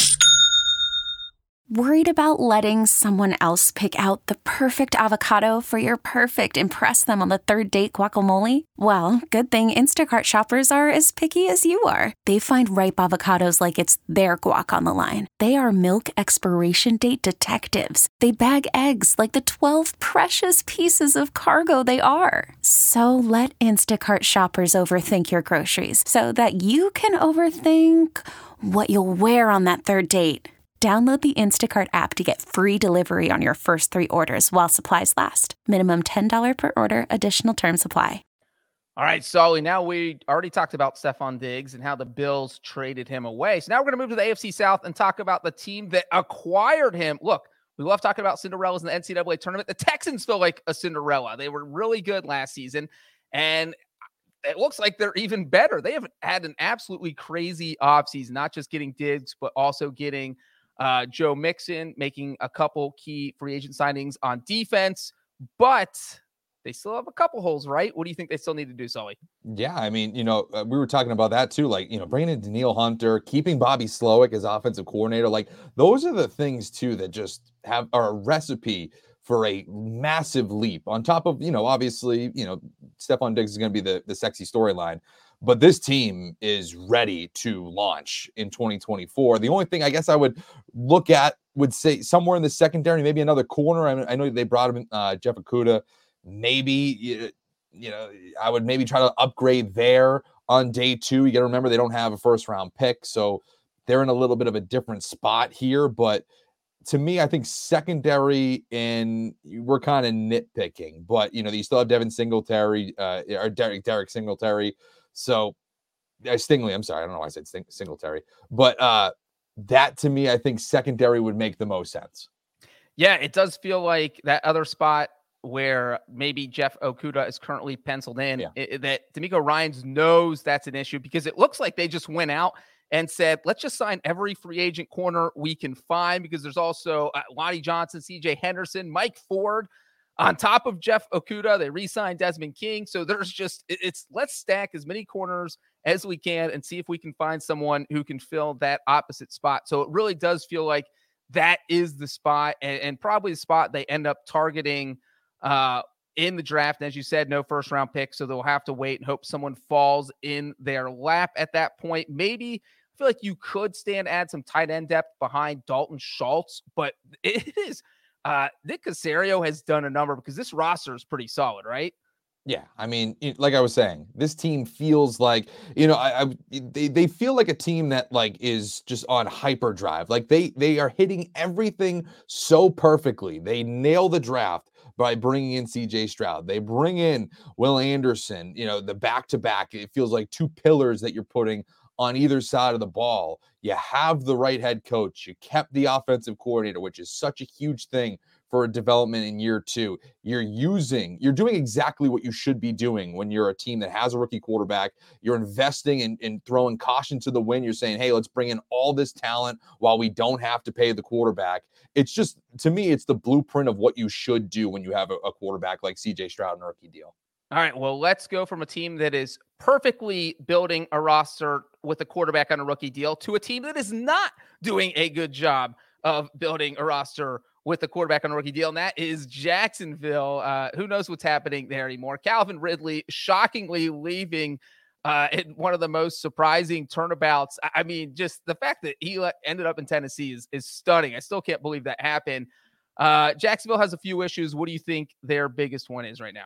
Worried about letting someone else pick out the perfect avocado for your perfect impress them on the third date guacamole? Well, good thing Instacart shoppers are as picky as you are. They find ripe avocados like it's their guac on the line. They are milk expiration date detectives. They bag eggs like the twelve precious pieces of cargo they are. So let Instacart shoppers overthink your groceries so that you can overthink what you'll wear on that third date. Download the Instacart app to get free delivery on your first three orders while supplies last. Minimum ten dollars per order. Additional terms apply. All right, Sully, now we already talked about Stephon Diggs and how the Bills traded him away. So now we're going to move to the A F C South and talk about the team that acquired him. Look, we love talking about Cinderellas in the N C double A tournament. The Texans feel like a Cinderella. They were really good last season, and it looks like they're even better. They have had an absolutely crazy offseason, not just getting Diggs, but also getting Uh, Joe Mixon, making a couple key free agent signings on defense, but they still have a couple holes, right? What do you think they still need to do, Sully? Yeah, I mean, you know, uh, we were talking about that too, like, you know, bringing in Danielle Hunter, keeping Bobby Slowick as offensive coordinator. Like, those are the things too that just have are a recipe for a massive leap on top of, you know, obviously, you know, Stephon Diggs is going to be the, the sexy storyline. But this team is ready to launch in twenty twenty-four. The only thing I guess I would look at would say somewhere in the secondary, maybe another corner. I, mean, I know they brought him uh, Jeff Okudah. Maybe, you, you know, I would maybe try to upgrade there on day two. You got to remember they don't have a first round pick, so they're in a little bit of a different spot here. But to me, I think secondary, and we're kind of nitpicking, but you know, you still have Devin Singletary uh, or Derek Derek Singletary. So uh, Stingley, I'm sorry, I don't know why I said Sting, Singletary, but uh, that to me, I think secondary would make the most sense. Yeah, it does feel like that other spot where maybe Jeff Okudah is currently penciled in, yeah. it, that D'Amico Ryans knows that's an issue, because it looks like they just went out and said, let's just sign every free agent corner we can find, because there's also uh, Lonnie Johnson, C J Henderson, Mike Ford. On top of Jeff Okudah, they re-signed Desmond King. So there's just, it's let's stack as many corners as we can and see if we can find someone who can fill that opposite spot. So it really does feel like that is the spot, and, and probably the spot they end up targeting uh, in the draft. And as you said, no first round pick. So they'll have to wait and hope someone falls in their lap at that point. Maybe I feel like you could stand, add some tight end depth behind Dalton Schultz, but it is, Uh, Nick Caserio has done a number, because this roster is pretty solid, right? Yeah, I mean, like I was saying, this team feels like, you know, I, I they they feel like a team that like is just on hyperdrive. Like they they are hitting everything so perfectly. They nail the draft by bringing in C J Stroud. They bring in Will Anderson. You know, the back to back. It feels like two pillars that you're putting on either side of the ball. You have the right head coach. You kept the offensive coordinator, which is such a huge thing for a development in year two. You're using, you're doing exactly what you should be doing when you're a team that has a rookie quarterback. You're investing in, in throwing caution to the wind. You're saying, hey, let's bring in all this talent while we don't have to pay the quarterback. It's just, to me, it's the blueprint of what you should do when you have a, a quarterback like C J Stroud in a rookie deal. All right, well, let's go from a team that is perfectly building a roster with a quarterback on a rookie deal to a team that is not doing a good job of building a roster with a quarterback on a rookie deal, and that is Jacksonville. Uh, who knows what's happening there anymore? Calvin Ridley shockingly leaving uh, in one of the most surprising turnabouts. I mean, just the fact that he ended up in Tennessee is, is stunning. I still can't believe that happened. Uh, Jacksonville has a few issues. What do you think their biggest one is right now?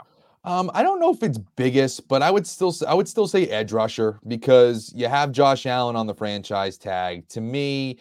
Um, I don't know if it's biggest, but I would still I would still say edge rusher because you have Josh Allen on the franchise tag. To me,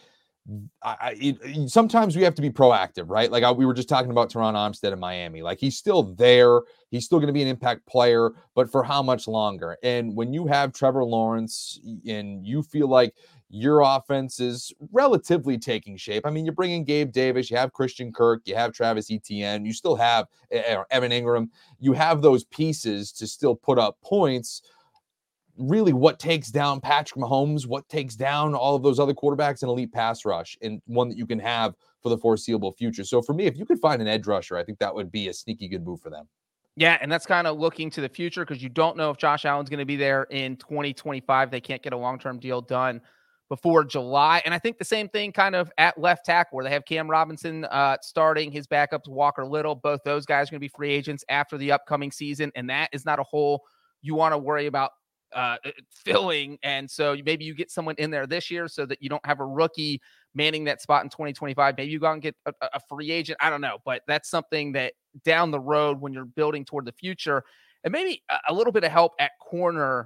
I, I it, sometimes we have to be proactive, right? Like I, we were just talking about Teron Armstead in Miami. Like he's still there. He's still going to be an impact player, but for how much longer? And when you have Trevor Lawrence and you feel like your offense is relatively taking shape. I mean, you're bringing Gabe Davis, you have Christian Kirk, you have Travis Etienne, you still have uh, Evan Ingram. You have those pieces to still put up points. Really, what takes down Patrick Mahomes, what takes down all of those other quarterbacks, an elite pass rush, and one that you can have for the foreseeable future. So for me, if you could find an edge rusher, I think that would be a sneaky good move for them. Yeah, and that's kind of looking to the future because you don't know if Josh Allen's going to be there in twenty twenty-five. They can't get a long-term deal done before July. And I think the same thing kind of at left tackle where they have Cam Robinson uh, starting, his backup's Walker Little. Both those guys are going to be free agents after the upcoming season, and that is not a hole you want to worry about uh, filling. And so maybe you get someone in there this year so that you don't have a rookie manning that spot in twenty twenty-five. Maybe you go out and get a, a free agent. I don't know, but that's something that down the road when you're building toward the future, and maybe a, a little bit of help at corner.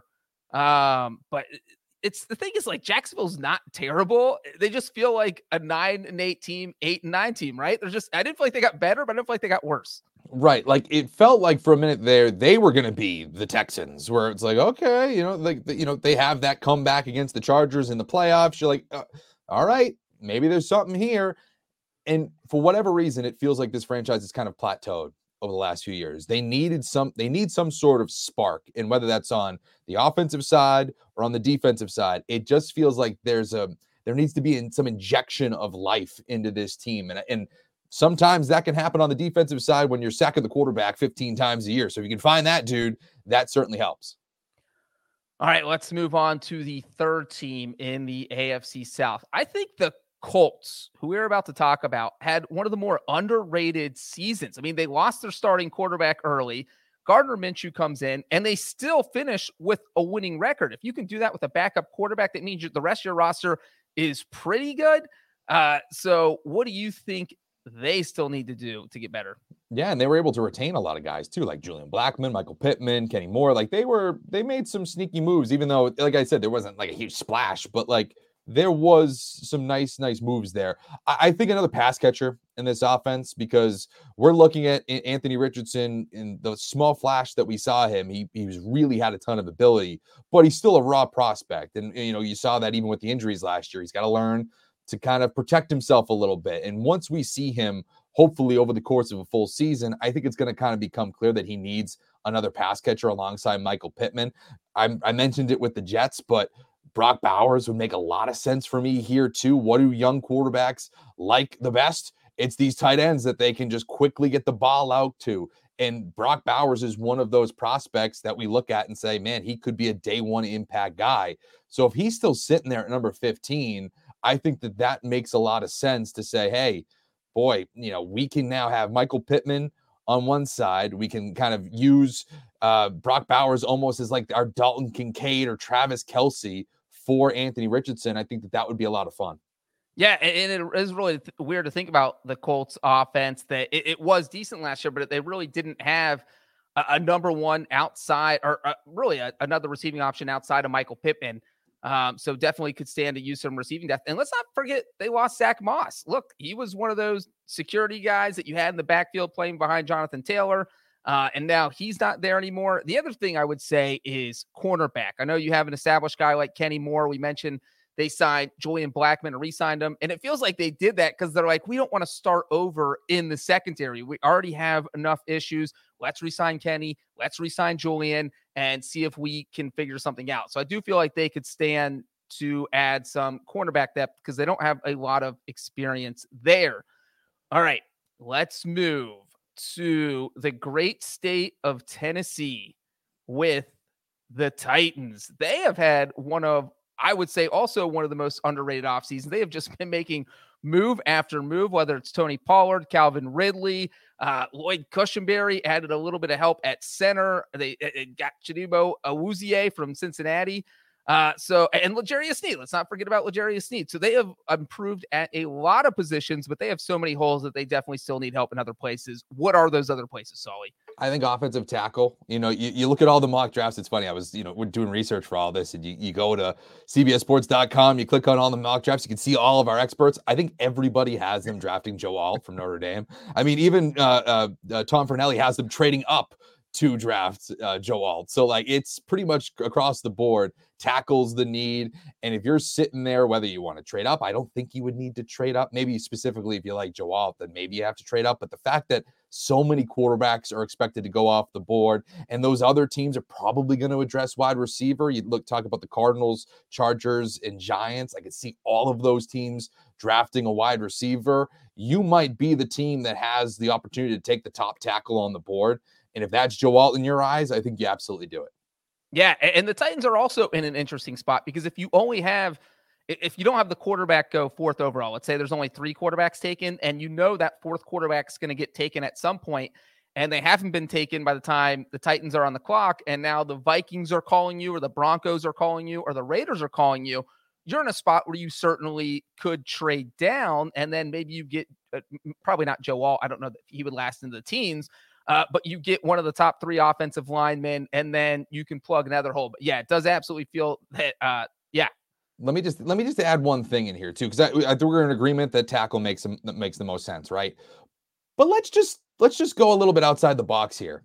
Um, but it's the thing is like Jacksonville's not terrible. They just feel like a nine and eight team, eight and nine team, right? They're just, I didn't feel like they got better, but I didn't feel like they got worse. Right. Like it felt like for a minute there, they were going to be the Texans where it's like, okay, you know, like, you know, they have that comeback against the Chargers in the playoffs. You're like, uh, all right, maybe there's something here. And for whatever reason, it feels like this franchise is kind of plateaued over the last few years. They needed some, they need some sort of spark. And whether that's on the offensive side or on the defensive side, it just feels like there's a, there needs to be in, some injection of life into this team. And, and sometimes that can happen on the defensive side when you're sacking the quarterback fifteen times a year. So if you can find that dude, that certainly helps. All right, let's move on to the third team in the A F C South. I think the Colts, who we're about to talk about, had one of the more underrated seasons. I mean, they lost their starting quarterback early. Gardner Minshew comes in, and they still finish with a winning record. If you can do that with a backup quarterback, that means the rest of your roster is pretty good. Uh, so what do you think they still need to do to get better? Yeah, and they were able to retain a lot of guys too, like Julian Blackmon, Michael Pittman, Kenny Moore. Like they were, they made some sneaky moves, even though, like I said, there wasn't like a huge splash, but like there was some nice, nice moves there. I, I think another pass catcher in this offense, because we're looking at Anthony Richardson in the small flash that we saw him. He, he was really had a ton of ability, but he's still a raw prospect. And, you know, you saw that even with the injuries last year. He's got to learn to kind of protect himself a little bit. And once we see him, hopefully over the course of a full season, I think it's going to kind of become clear that he needs another pass catcher alongside Michael Pittman. I, I mentioned it with the Jets, but Brock Bowers would make a lot of sense for me here too. What do young quarterbacks like the best? It's these tight ends that they can just quickly get the ball out to. And Brock Bowers is one of those prospects that we look at and say, man, he could be a day one impact guy. So if he's still sitting there at number fifteen, I think that that makes a lot of sense to say, hey, boy, you know, we can now have Michael Pittman on one side. We can kind of use uh, Brock Bowers almost as like our Dalton Kincaid or Travis Kelce for Anthony Richardson. I think that that would be a lot of fun. Yeah, and it is really th- weird to think about the Colts offense that it, it was decent last year, but they really didn't have a, a number one outside or uh, really a, another receiving option outside of Michael Pittman. Um, so definitely could stand to use some receiving depth. And let's not forget they lost Zach Moss. Look, he was one of those security guys that you had in the backfield playing behind Jonathan Taylor. Uh, and now he's not there anymore. The other thing I would say is cornerback. I know you have an established guy like Kenny Moore. We mentioned they signed Julian Blackmon and re-signed him. And it feels like they did that because they're like, we don't want to start over in the secondary. We already have enough issues. Let's re-sign Kenny. Let's re-sign Julian and see if we can figure something out. So I do feel like they could stand to add some cornerback depth because they don't have a lot of experience there. All right, let's move to the great state of Tennessee with the Titans. They have had one of, I would say, also one of the most underrated offseasons. They have just been making move after move, whether it's Tony Pollard, Calvin Ridley, uh, Lloyd Cushenberry added a little bit of help at center. They it got Chidobe Awuzie from Cincinnati. Uh, so, and L'Jarius Sneed, let's not forget about L'Jarius Sneed. So they have improved at a lot of positions, but they have so many holes that they definitely still need help in other places. What are those other places, Sully? I think offensive tackle, you know, you, you look at all the mock drafts. It's funny. I was, you know, we're doing research for all this, and you, you go to C B S sports dot com, you click on all the mock drafts, you can see all of our experts. I think everybody has them drafting Joe Alt from Notre Dame. I mean, even uh, uh, uh, Tom Fornelli has them trading up to draft uh, Joe Alt. So like, it's pretty much across the board. Tackles the need. And if you're sitting there, whether you want to trade up, I don't think you would need to trade up. Maybe specifically if you like Joe Alt, then maybe you have to trade up. But the fact that so many quarterbacks are expected to go off the board, and those other teams are probably going to address wide receiver. You look, talk about the Cardinals, Chargers, and Giants. I could see all of those teams drafting a wide receiver. You might be the team that has the opportunity to take the top tackle on the board. And if that's Joe Alt in your eyes, I think you absolutely do it. Yeah, and the Titans are also in an interesting spot because if you only have, if you don't have the quarterback go fourth overall, let's say there's only three quarterbacks taken, and you know that fourth quarterback is going to get taken at some point, and they haven't been taken by the time the Titans are on the clock, and now the Vikings are calling you, or the Broncos are calling you, or the Raiders are calling you, you're in a spot where you certainly could trade down, and then maybe you get, uh, probably not Joe Alt, I don't know that he would last into the teens, Uh, but you get one of the top three offensive linemen, and then you can plug another hole. But yeah, it does absolutely feel that, uh, yeah. Let me just let me just add one thing in here too, because I, I think we're in agreement that tackle makes them, that makes the most sense, right? But let's just let's just go a little bit outside the box here.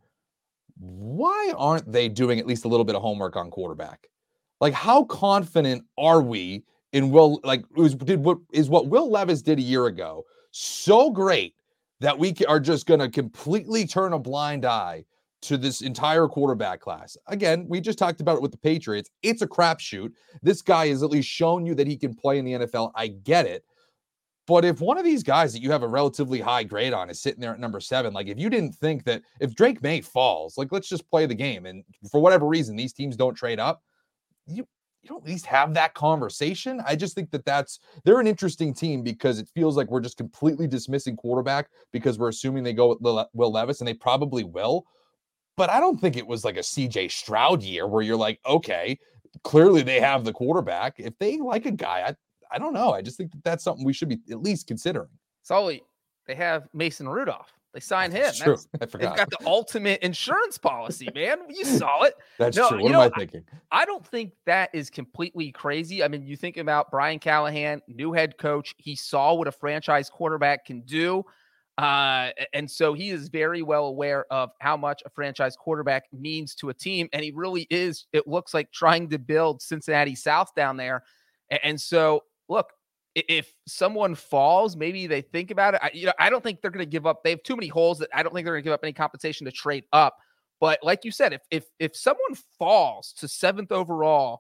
Why aren't they doing at least a little bit of homework on quarterback? Like, how confident are we in Will? Like, it was, did what is what Will Levis did a year ago so great that we are just going to completely turn a blind eye to this entire quarterback class? Again, we just talked about it with the Patriots. It's a crapshoot. This guy has at least shown you that he can play in the N F L. I get it. But if one of these guys that you have a relatively high grade on is sitting there at number seven, like if you didn't think that if Drake May falls, like let's just play the game, and for whatever reason, these teams don't trade up, you you don't at least have that conversation. I just think that that's, they're an interesting team because it feels like we're just completely dismissing quarterback because we're assuming they go with Will Levis, and they probably will. But I don't think it was like a C J Stroud year where you're like, okay, clearly they have the quarterback. If they like a guy, I, I don't know. I just think that that's something we should be at least considering. Sully, they have Mason Rudolph. They signed him. That's true. I forgot. They've got the ultimate insurance policy, man. You saw it. That's no, true. What you am know, I thinking? I, I don't think that is completely crazy. I mean, you think about Brian Callahan, new head coach. He saw what a franchise quarterback can do. Uh, and so he is very well aware of how much a franchise quarterback means to a team. And he really is, it looks like, trying to build Cincinnati South down there. And, and so, look, if someone falls, maybe they think about it. I, you know, I don't think they're going to give up. They have too many holes that I don't think they're going to give up any compensation to trade up. But like you said, if if if someone falls to seventh overall,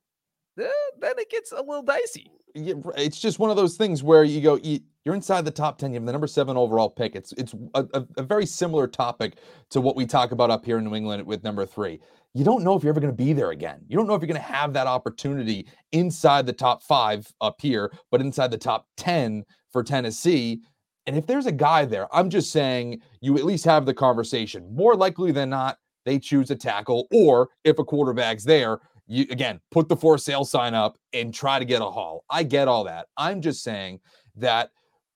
then, then it gets a little dicey. Yeah, it's just one of those things where you go, you, you're inside the top ten. You have the number seven overall pick. It's it's a, a, a very similar topic to what we talk about up here in New England with number three. You don't know if you're ever going to be there again. You don't know if you're going to have that opportunity inside the top five up here, but inside the top ten for Tennessee. And if there's a guy there, I'm just saying you at least have the conversation. More likely than not, they choose a tackle, or if a quarterback's there, you again put the for sale sign up and try to get a haul. I get all that. I'm just saying that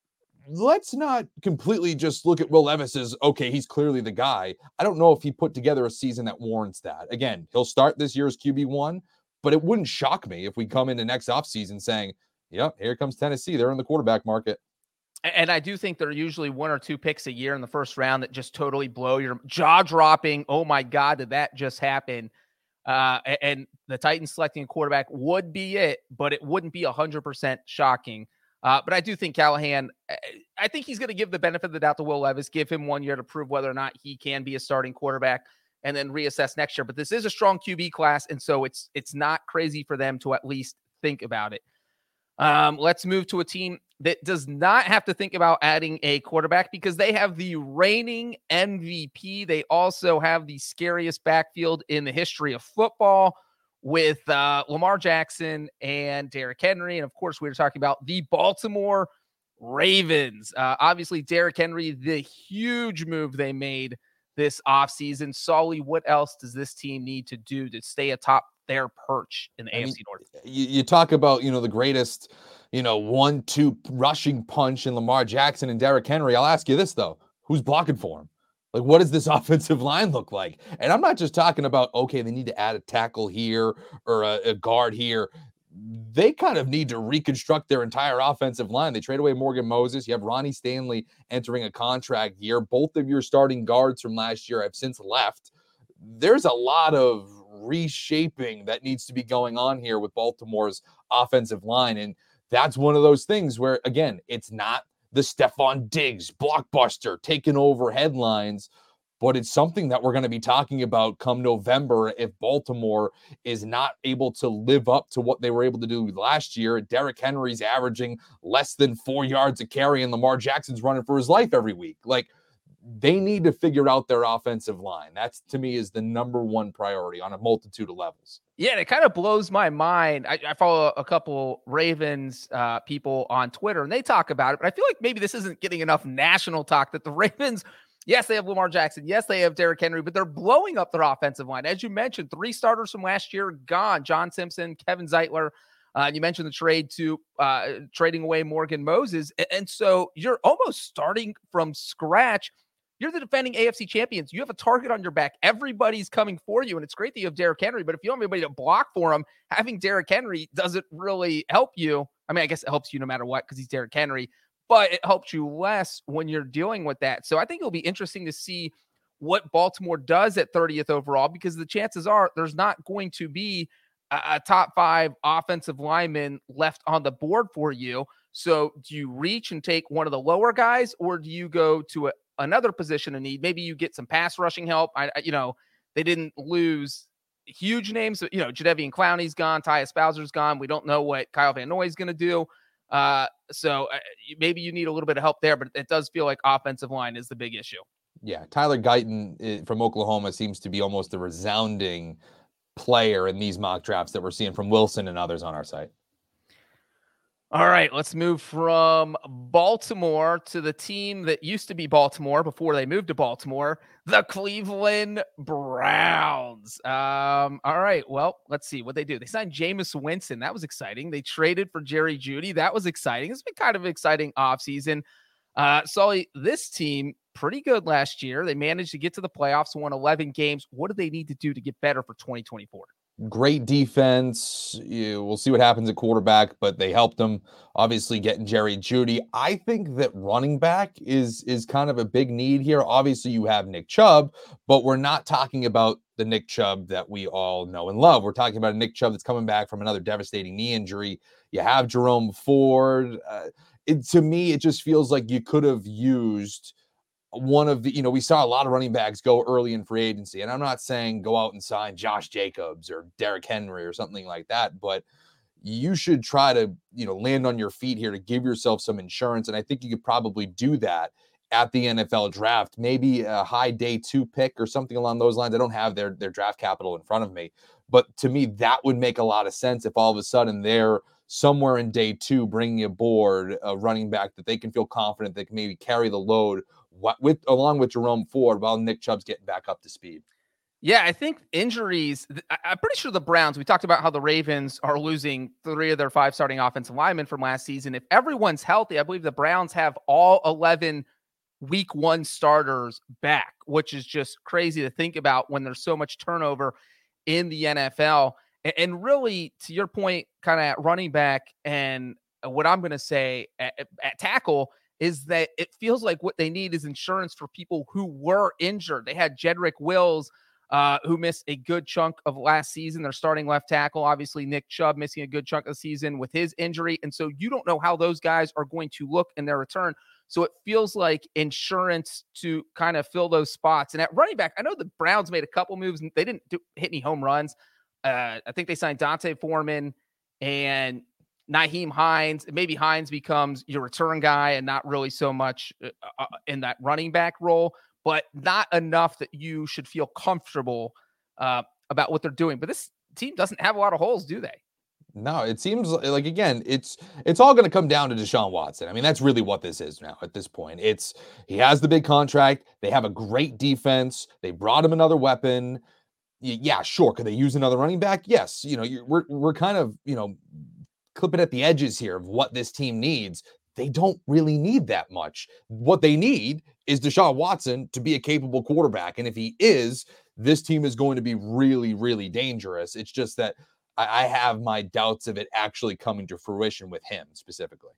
let's not completely just look at Will Levis as, okay, he's clearly the guy. I don't know if he put together a season that warrants that. Again, he'll start this year as Q B one, but it wouldn't shock me if we come into next offseason saying, yep, here comes Tennessee. They're in the quarterback market. And I do think there are usually one or two picks a year in the first round that just totally blow your jaw dropping. Oh my God, did that just happen? Uh, and the Titans selecting a quarterback would be it, but it wouldn't be one hundred percent shocking. Uh, but I do think Callahan, I think he's going to give the benefit of the doubt to Will Levis, give him one year to prove whether or not he can be a starting quarterback, and then reassess next year. But this is a strong Q B class, and so it's it's not crazy for them to at least think about it. Um, let's move to a team that does not have to think about adding a quarterback because they have the reigning M V P. They also have the scariest backfield in the history of football with uh, Lamar Jackson and Derrick Henry. And of course, we were talking about the Baltimore Ravens. Uh, obviously, Derrick Henry, the huge move they made this offseason. Sully, what else does this team need to do to stay atop their perch in the I A F C mean, North? You, you talk about, you know, the greatest, you know, one, two rushing punch in Lamar Jackson and Derrick Henry. I'll ask you this, though. Who's blocking for him? Like, what does this offensive line look like? And I'm not just talking about, okay, they need to add a tackle here or a, a guard here. They kind of need to reconstruct their entire offensive line. They trade away Morgan Moses. You have Ronnie Stanley entering a contract year. Both of your starting guards from last year have since left. There's a lot of reshaping that needs to be going on here with Baltimore's offensive line. And that's one of those things where, again, it's not the Stephon Diggs blockbuster taking over headlines, but it's something that we're going to be talking about come November if Baltimore is not able to live up to what they were able to do last year. Derrick Henry's averaging less than four yards a carry, and Lamar Jackson's running for his life every week. Like, they need to figure out their offensive line. That's, to me, is the number one priority on a multitude of levels. Yeah, it kind of blows my mind. I, I follow a couple Ravens uh, people on Twitter, and they talk about it, but I feel like maybe this isn't getting enough national talk that the Ravens, yes, they have Lamar Jackson. Yes, they have Derrick Henry, but they're blowing up their offensive line. As you mentioned, three starters from last year gone. John Simpson, Kevin Zeitler. Uh, you mentioned the trade to uh, trading away Morgan Moses. And, and so you're almost starting from scratch. You're the defending A F C champions. You have a target on your back. Everybody's coming for you, and it's great that you have Derrick Henry, but if you don't have anybody to block for him, having Derrick Henry doesn't really help you. I mean, I guess it helps you no matter what because he's Derrick Henry, but it helps you less when you're dealing with that. So I think it'll be interesting to see what Baltimore does at thirtieth overall, because the chances are there's not going to be a, a top five offensive lineman left on the board for you. So do you reach and take one of the lower guys, or do you go to a another position of need? Maybe you get some pass rushing help. I, I you know, they didn't lose huge names. You know, Jadeveon Clowney's gone. Tyus Bowser's gone. We don't know what Kyle Van Noy is going to do. Uh, so uh, maybe you need a little bit of help there, but it does feel like offensive line is the big issue. Yeah. Tyler Guyton from Oklahoma seems to be almost a resounding player in these mock drafts that we're seeing from Wilson and others on our site. All right, let's move from Baltimore to the team that used to be Baltimore before they moved to Baltimore, the Cleveland Browns. Um, all right, well, let's see what they do. They signed Jameis Winston. That was exciting. They traded for Jerry Jeudy. That was exciting. It's been kind of an exciting offseason. Uh, Sully, this team, pretty good last year. They managed to get to the playoffs, won eleven games. What do they need to do to get better for twenty twenty-four? Great defense. You, we'll see what happens at quarterback, but they helped them obviously getting Jerry Jeudy. I think that running back is is kind of a big need here. Obviously, you have Nick Chubb, but we're not talking about the Nick Chubb that we all know and love. We're talking about a Nick Chubb that's coming back from another devastating knee injury. You have Jerome Ford. Uh, it, to me, it just feels like you could have used one of the, you know, we saw a lot of running backs go early in free agency, and I'm not saying go out and sign Josh Jacobs or Derrick Henry or something like that, but you should try to, you know, land on your feet here to give yourself some insurance. And I think you could probably do that at the N F L draft, maybe a high day two pick or something along those lines. I don't have their, their draft capital in front of me, but to me, that would make a lot of sense if all of a sudden they're somewhere in day two, bringing aboard a running back that they can feel confident they can maybe carry the load with along with Jerome Ford while Nick Chubb's getting back up to speed. Yeah, I think injuries, I'm pretty sure the Browns, we talked about how the Ravens are losing three of their five starting offensive linemen from last season. If everyone's healthy, I believe the Browns have all eleven week one starters back, which is just crazy to think about when there's so much turnover in the N F L. And really, to your point, kind of at running back, and what I'm going to say at, at tackle, is that it feels like what they need is insurance for people who were injured. They had Jedrick Wills, uh, who missed a good chunk of last season. They're starting left tackle. Obviously, Nick Chubb missing a good chunk of the season with his injury. And so you don't know how those guys are going to look in their return. So it feels like insurance to kind of fill those spots. And at running back, I know the Browns made a couple moves and they didn't do, hit any home runs. Uh, I think they signed Dante Foreman and Nyheim Hines. Maybe Hines becomes your return guy and not really so much uh, in that running back role, but not enough that you should feel comfortable uh, about what they're doing. But this team doesn't have a lot of holes, do they? No, it seems like, again, it's it's all going to come down to Deshaun Watson. I mean, that's really what this is now at this point. It's he has the big contract. They have a great defense. They brought him another weapon. Yeah, sure. Could they use another running back? Yes. You know, you're, we're we're kind of, you know, clipping at the edges here of what this team needs. They don't really need that much. What they need is Deshaun Watson to be a capable quarterback? And if he is, this team is going to be really, really dangerous. It's just that I, I have my doubts of it actually coming to fruition with him specifically.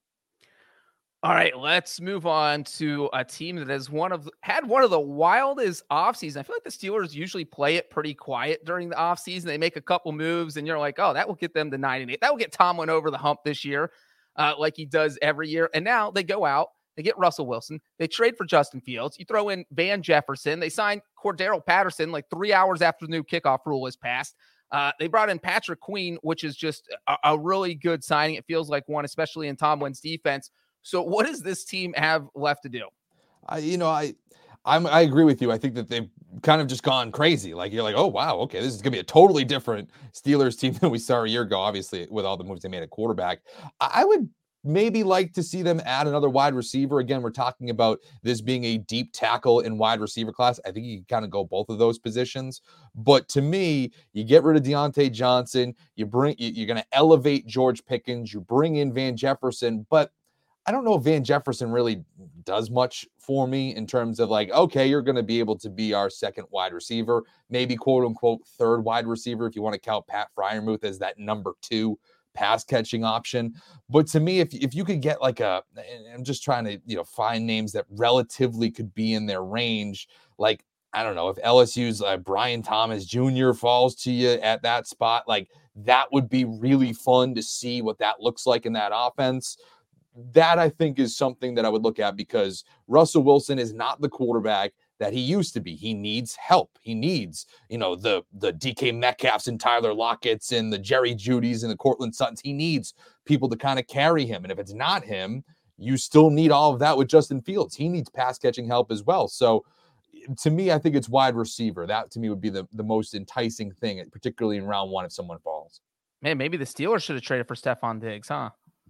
All right, let's move on to a team that has one of had one of the wildest offseasons. I feel like the Steelers usually play it pretty quiet during the offseason. They make a couple moves, and you're like, oh, that will get them to nine and eight. That will get Tomlin over the hump this year, uh, like he does every year. And now they go out, they get Russell Wilson, they trade for Justin Fields. You throw in Van Jefferson. They signed Cordero Patterson like three hours after the new kickoff rule was passed. Uh, they brought in Patrick Queen, which is just a, a really good signing. It feels like one, especially in Tomlin's defense. So what does this team have left to do? I, you know, I, I'm, I agree with you. I think that they've kind of just gone crazy. Like, you're like, oh, wow, okay, this is going to be a totally different Steelers team than we saw a year ago, obviously, with all the moves they made at quarterback. I would maybe like to see them add another wide receiver. Again, we're talking about this being a deep tackle and wide receiver class. I think you can kind of go both of those positions. But to me, you get rid of Deontay Johnson. You bring, you're going to elevate George Pickens. You bring in Van Jefferson, but I don't know if Van Jefferson really does much for me in terms of like, okay, you're going to be able to be our second wide receiver, maybe quote unquote third wide receiver if you want to count Pat Freiermuth as that number two pass catching option. But to me, if, if you could get like a, I'm just trying to, you know, find names that relatively could be in their range. Like, I don't know if L S U's uh, Brian Thomas Junior falls to you at that spot, like that would be really fun to see what that looks like in that offense. That I think is something that I would look at because Russell Wilson is not the quarterback that he used to be. He needs help. He needs, you know, the the D K Metcalfs and Tyler Lockett's and the Jerry Judys and the Cortland Suttons. He needs people to kind of carry him. And if it's not him, you still need all of that with Justin Fields. He needs pass catching help as well. So to me, I think it's wide receiver. That to me would be the, the most enticing thing, particularly in round one if someone falls. Man, maybe the Steelers should have traded for Stephon Diggs, huh?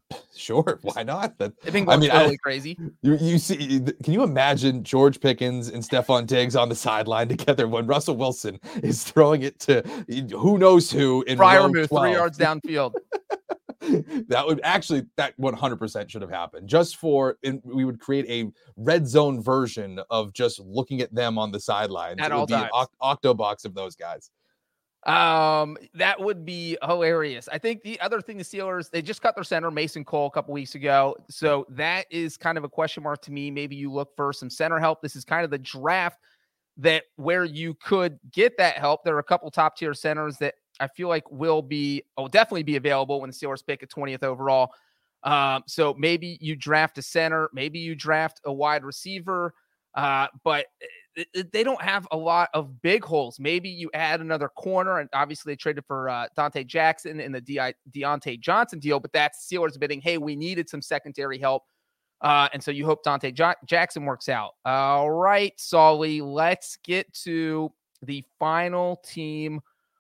Sure, why not? That, They've been going I mean, totally I, crazy. You, you see, can you imagine George Pickens and Stephon Diggs on the sideline together when Russell Wilson is throwing it to who knows who in Freiermuth three yards downfield? That would actually, that one hundred percent should have happened just for, and we would create a red zone version of just looking at them on the sidelines. At it would all be times. an octo box of those guys. Um, that would be hilarious. I think the other thing, the Steelers, they just cut their center, Mason Cole, a couple weeks ago. So that is kind of a question mark to me. Maybe you look for some center help. This is kind of the draft that where you could get that help. There are a couple top tier centers that I feel like will be, will definitely be available when the Steelers pick at twentieth overall. Um, so maybe you draft a center, maybe you draft a wide receiver, uh, but it, it, they don't have a lot of big holes. Maybe you add another corner, and obviously they traded for uh, Dante Jackson in the De- Deontay Johnson deal, but that's Steelers bidding, hey, we needed some secondary help. Uh, and so you hope Dante jo- Jackson works out. All right, Solly, let's get to the final team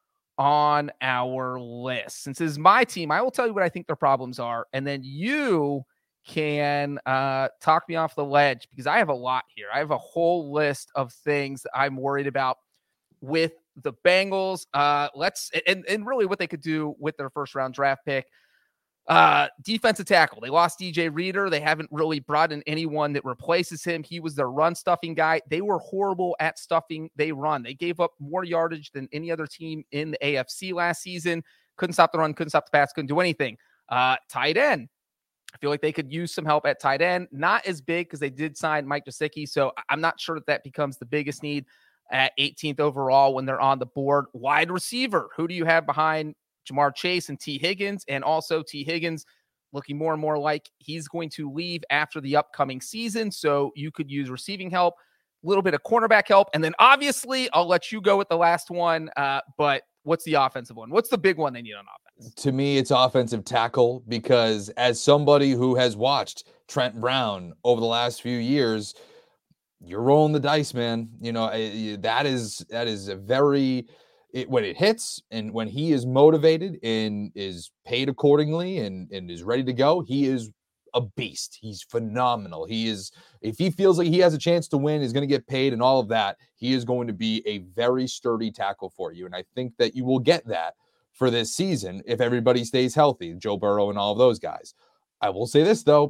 on our list. Since this is my team, I will tell you what I think their problems are, and then you can uh, talk me off the ledge because I have a lot here. I have a whole list of things that I'm worried about with the Bengals. Uh, let's and, and really what they could do with their first round draft pick. Uh, defensive tackle. They lost D J Reader. They haven't really brought in anyone that replaces him. He was their run stuffing guy. They were horrible at stuffing they run. They gave up more yardage than any other team in the A F C last season. Couldn't stop the run, couldn't stop the pass, couldn't do anything. Uh, tight end. I feel like they could use some help at tight end. Not as big because they did sign Mike Gesicki, so I'm not sure that that becomes the biggest need at eighteenth overall when they're on the board. Wide receiver. Who do you have behind Jamar Chase and T. Higgins? And also T. Higgins looking more and more like he's going to leave after the upcoming season, so you could use receiving help, a little bit of cornerback help, and then obviously I'll let you go with the last one, uh, but what's the offensive one? What's the big one they need on offense? To me, it's offensive tackle because as somebody who has watched Trent Brown over the last few years, you're rolling the dice, man. You know, that is that is a very it, when it hits and when he is motivated and is paid accordingly and, and is ready to go, he is a beast. He's phenomenal. He is, if he feels like he has a chance to win, he's going to get paid and all of that, he is going to be a very sturdy tackle for you. And I think that you will get that for this season if everybody stays healthy, Joe Burrow and all of those guys. I will say this, though.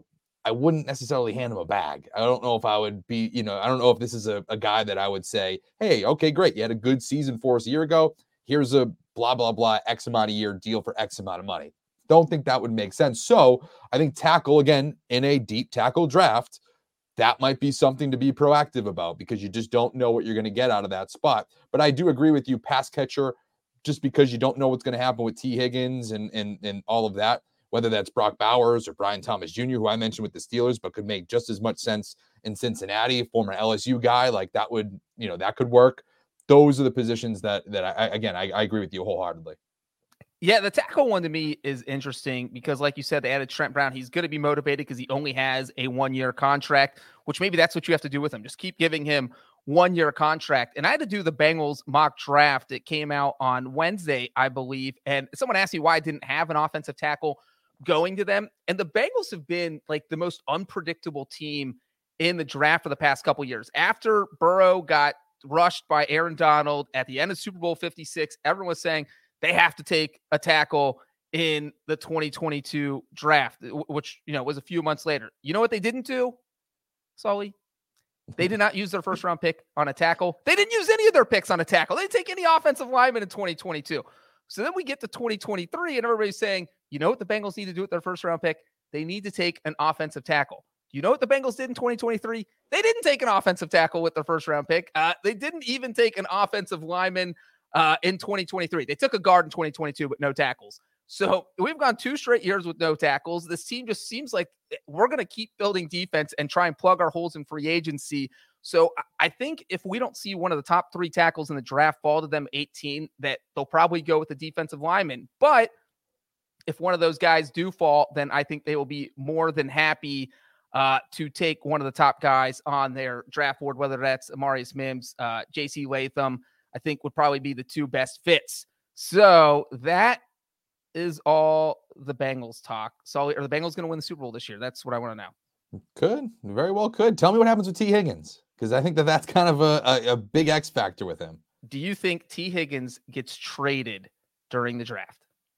I wouldn't necessarily hand him a bag. I don't know if I would be, you know, I don't know if this is a, a guy that I would say, hey, okay, great. You had a good season for us a year ago. Here's a blah, blah, blah, X amount of year deal for X amount of money. Don't think that would make sense. So I think tackle, again, in a deep tackle draft, that might be something to be proactive about because you just don't know what you're going to get out of that spot. But I do agree with you, pass catcher, just because you don't know what's going to happen with T. Higgins and, and, and all of that, whether that's Brock Bowers or Brian Thomas Junior, who I mentioned with the Steelers, but could make just as much sense in Cincinnati, former L S U guy, like that would, you know, that could work. Those are the positions that, that I, again, I, I agree with you wholeheartedly. Yeah, the tackle one to me is interesting because, like you said, they added Trent Brown. He's going to be motivated because he only has a one-year contract, which maybe that's what you have to do with him. Just keep giving him one-year contract. And I had to do the Bengals mock draft. It came out on Wednesday, I believe. And someone asked me why I didn't have an offensive tackle going to them. And the Bengals have been like the most unpredictable team in the draft for the past couple years. After Burrow got rushed by Aaron Donald at the end of Super Bowl fifty-six, everyone was saying they have to take a tackle in the twenty twenty-two draft, which, you know, was a few months later. You know what they didn't do, Sully? They did not use their first round pick on a tackle. They didn't use any of their picks on a tackle. They didn't take any offensive lineman in twenty twenty-two. So then we get to twenty twenty-three and everybody's saying, you know what the Bengals need to do with their first round pick? They need to take an offensive tackle. You know what the Bengals did in twenty twenty-three? They didn't take an offensive tackle with their first round pick. Uh, they didn't even take an offensive lineman uh, in twenty twenty-three. They took a guard in twenty twenty-two, but no tackles. So we've gone two straight years with no tackles. This team just seems like we're going to keep building defense and try and plug our holes in free agency. So I think if we don't see one of the top three tackles in the draft fall to them eighteen, that they'll probably go with the defensive lineman. But if one of those guys do fall, then I think they will be more than happy uh, to take one of the top guys on their draft board, whether that's Amarius Mims, uh, J C Latham, I think would probably be the two best fits. So that is all the Bengals talk. So are the Bengals going to win the Super Bowl this year? That's what I want to know. Could, very well could. Tell me what happens with T. Higgins, because I think that that's kind of a, a, a big X factor with him. Do you think T. Higgins gets traded during the draft?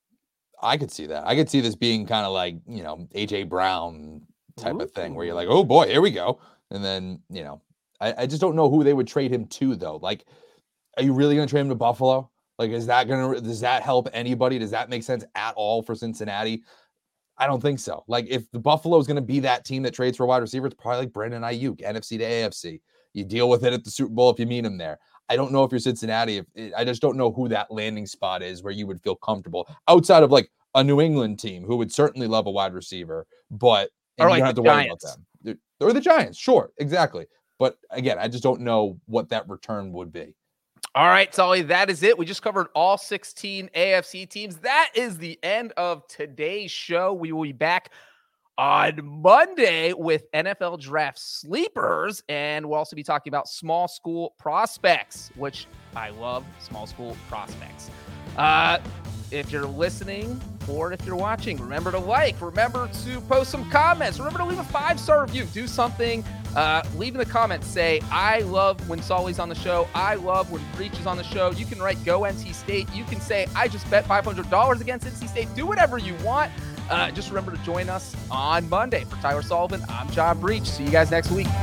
I could see that. I could see this being kind of like, you know, A J Brown type Ooh. of thing where you're like, oh boy, here we go. And then, you know, I, I just don't know who they would trade him to though. Like, are you really going to trade him to Buffalo? Like, is that going to, does that help anybody? Does that make sense at all for Cincinnati? I don't think so. Like, if the Buffalo is going to be that team that trades for a wide receiver, it's probably like Brandon Ayuk, N F C to A F C. You deal with it at the Super Bowl if you meet him there. I don't know if you're Cincinnati. If it, I just don't know who that landing spot is where you would feel comfortable outside of like a New England team who would certainly love a wide receiver, but or you like don't have to worry about them. Or the Giants. Sure. Exactly. But again, I just don't know what that return would be. All right, Sully, that is it. We just covered all sixteen A F C teams. That is the end of today's show. We will be back on Monday with N F L Draft Sleepers, and we'll also be talking about small school prospects, which I love small school prospects. Uh, if you're listening or if you're watching, remember to like, remember to post some comments, remember to leave a five-star review, do something. Uh, leave in the comments, say, I love when Sully's on the show. I love when Breach is on the show. You can write Go N C State. You can say, I just bet five hundred dollars against N C State. Do whatever you want. Uh, just remember to join us on Monday. For Tyler Sullivan, I'm John Breach. See you guys next week.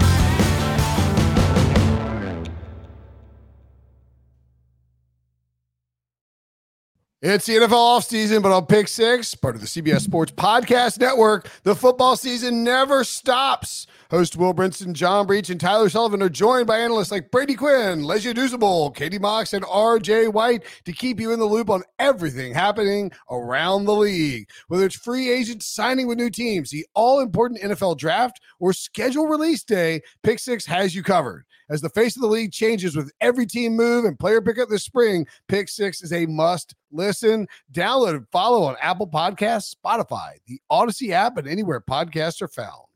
It's the N F L offseason, but on Pick Six, part of the C B S Sports Podcast Network, the football season never stops. Host Will Brinson, John Breach, and Tyler Sullivan are joined by analysts like Brady Quinn, Lesia Dusable, Katie Mox, and R J White to keep you in the loop on everything happening around the league. Whether it's free agents signing with new teams, the all-important N F L draft, or schedule release day, Pick Six has you covered. As the face of the league changes with every team move and player pickup this spring, Pick Six is a must listen. Download and follow on Apple Podcasts, Spotify, the Odyssey app, and anywhere podcasts are found.